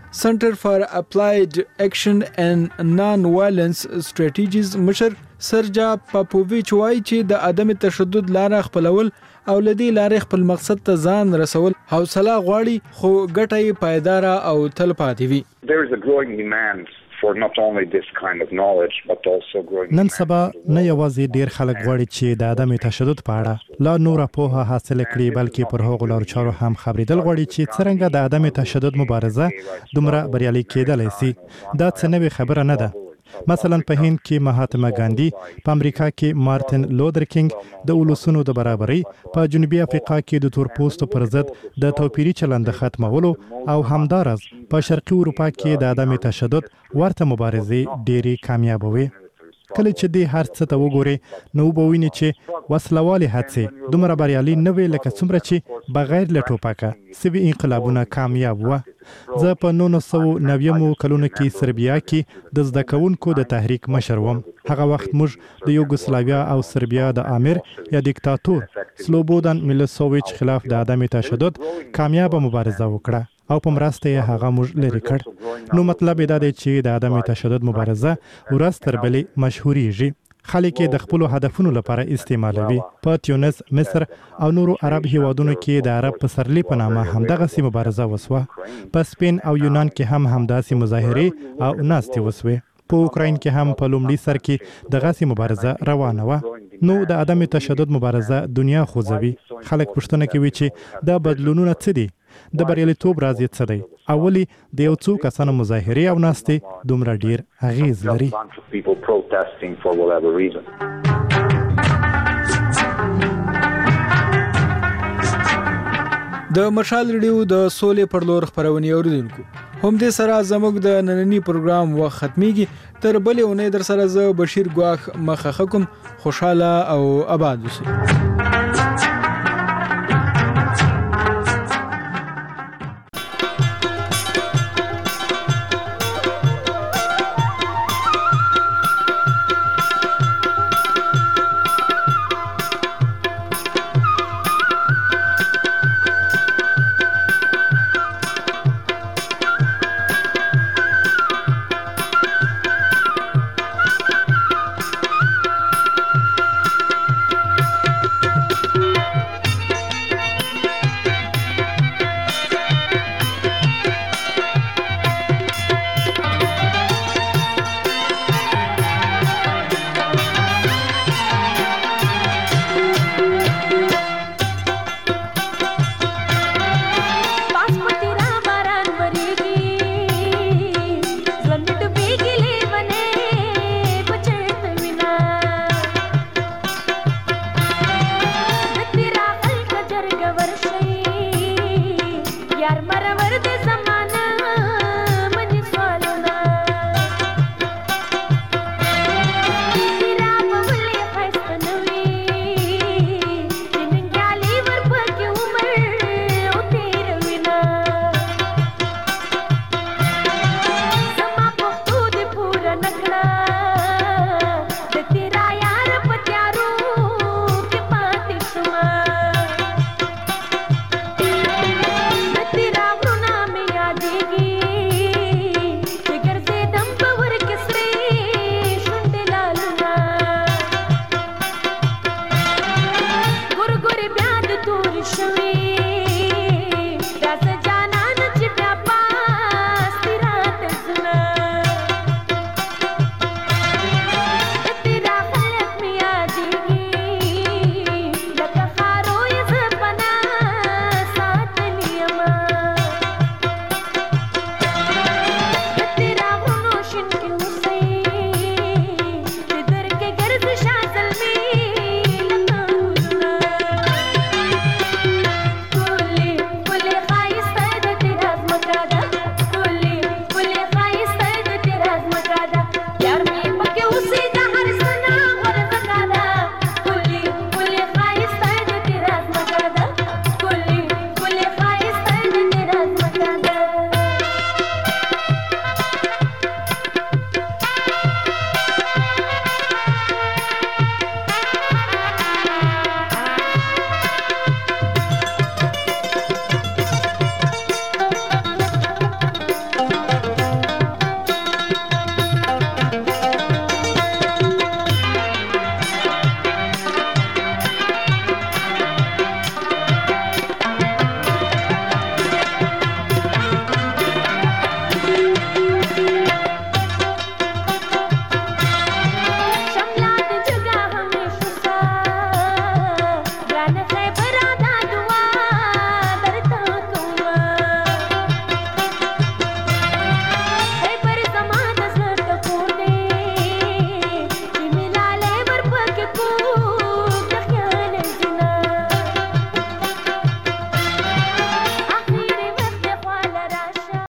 سنټر فار اپلایډ اکشن اینڈ نان وایلنس سټریټیجیز مشر سرجا پاپوویچ وایي چې د عدم تشدد لاره خپلول او لدی لارې خپل مقصد ته ځان رسول حوصله غواړي خو ګټه یې پایدار او تلپاتې وي. There is a growing demand for not only this kind of knowledge but also growing نن سبا نه یوازې ډیر خلک غواړي چې د عدم تشدد په اړه لا نور پوهه حاصل کړي بلکې پر هغو لارو چارو هم خبرېدل غواړي چې څنګه د عدم تشدد مبارزه دومره بریالي کېدلی سي. دا څه نوې خبره نه ده. مثلا په هند کې مهاتما ګاندی، په امریکا کې مارټین لوتر کینګ د ولسونو د برابرۍ، په جنوبي افریقا کې د تورپوستو پر ضد د توپیري چلند ختمولو او همدارس په شرقي اروپا کې د عدم تشدد ورته مبارزې ډېرې کامیاب وي. کله چې دې هر څه ته وګوري نو وبویني چې وسلوالې هڅې دومره بریالي نه وي لکه څومره چې بغیر له ټوپکه سوي انقلابونه کامیاب وه. زه په نولس سوه نویمو کلونو کې سربیا کې د زده کوونکو د تحریک مشر وم. هغه وخت موږ د یوګوسلاویا او سربیا د امیر یا دیکتاتور سلوبودان میلوسوویچ خلاف د عدم تشدد کامیابه مبارزه وکړه او په مرسته یې هغه موږ لرې کړ. نو مطلب دا دی چې د عدم تشدد مبارزه ورځ تر بلې مشهورېږي. خلک د خپل هدفونو لپاره استعمالوي. په تیونس، مصر او نورو عرب هیوادونو کې د عرب پسرلی په نامه همدغه سي مبارزه وسوه. په سپین او یونان کې هم همداسې مظاهرې او ناستې وسوې. په اوکراین کې هم په لومړي سر کې دغه سي مبارزه روانه وه. نو د عدم تشدد مبارزه دنیا خوځوي. خلک پوښتنه کوي چې دا بدلونونه څه دي؟ د بریالیتوب راز یې څه دی؟ او ولې د یو څو کسانو مظاهرې او ناستې دومره ډیر اغیز لري؟ د مشال ریډیو د سولې پر لور خپرونې اوریدونکو، هم دې سره زموږ د نننی پروګرام وخت ختمیږي. تر بلې اونۍ در سره زه بشیر ګواخ مخه کوم. خوشاله او آباد اوسئ. तेरा गुना में यादेगी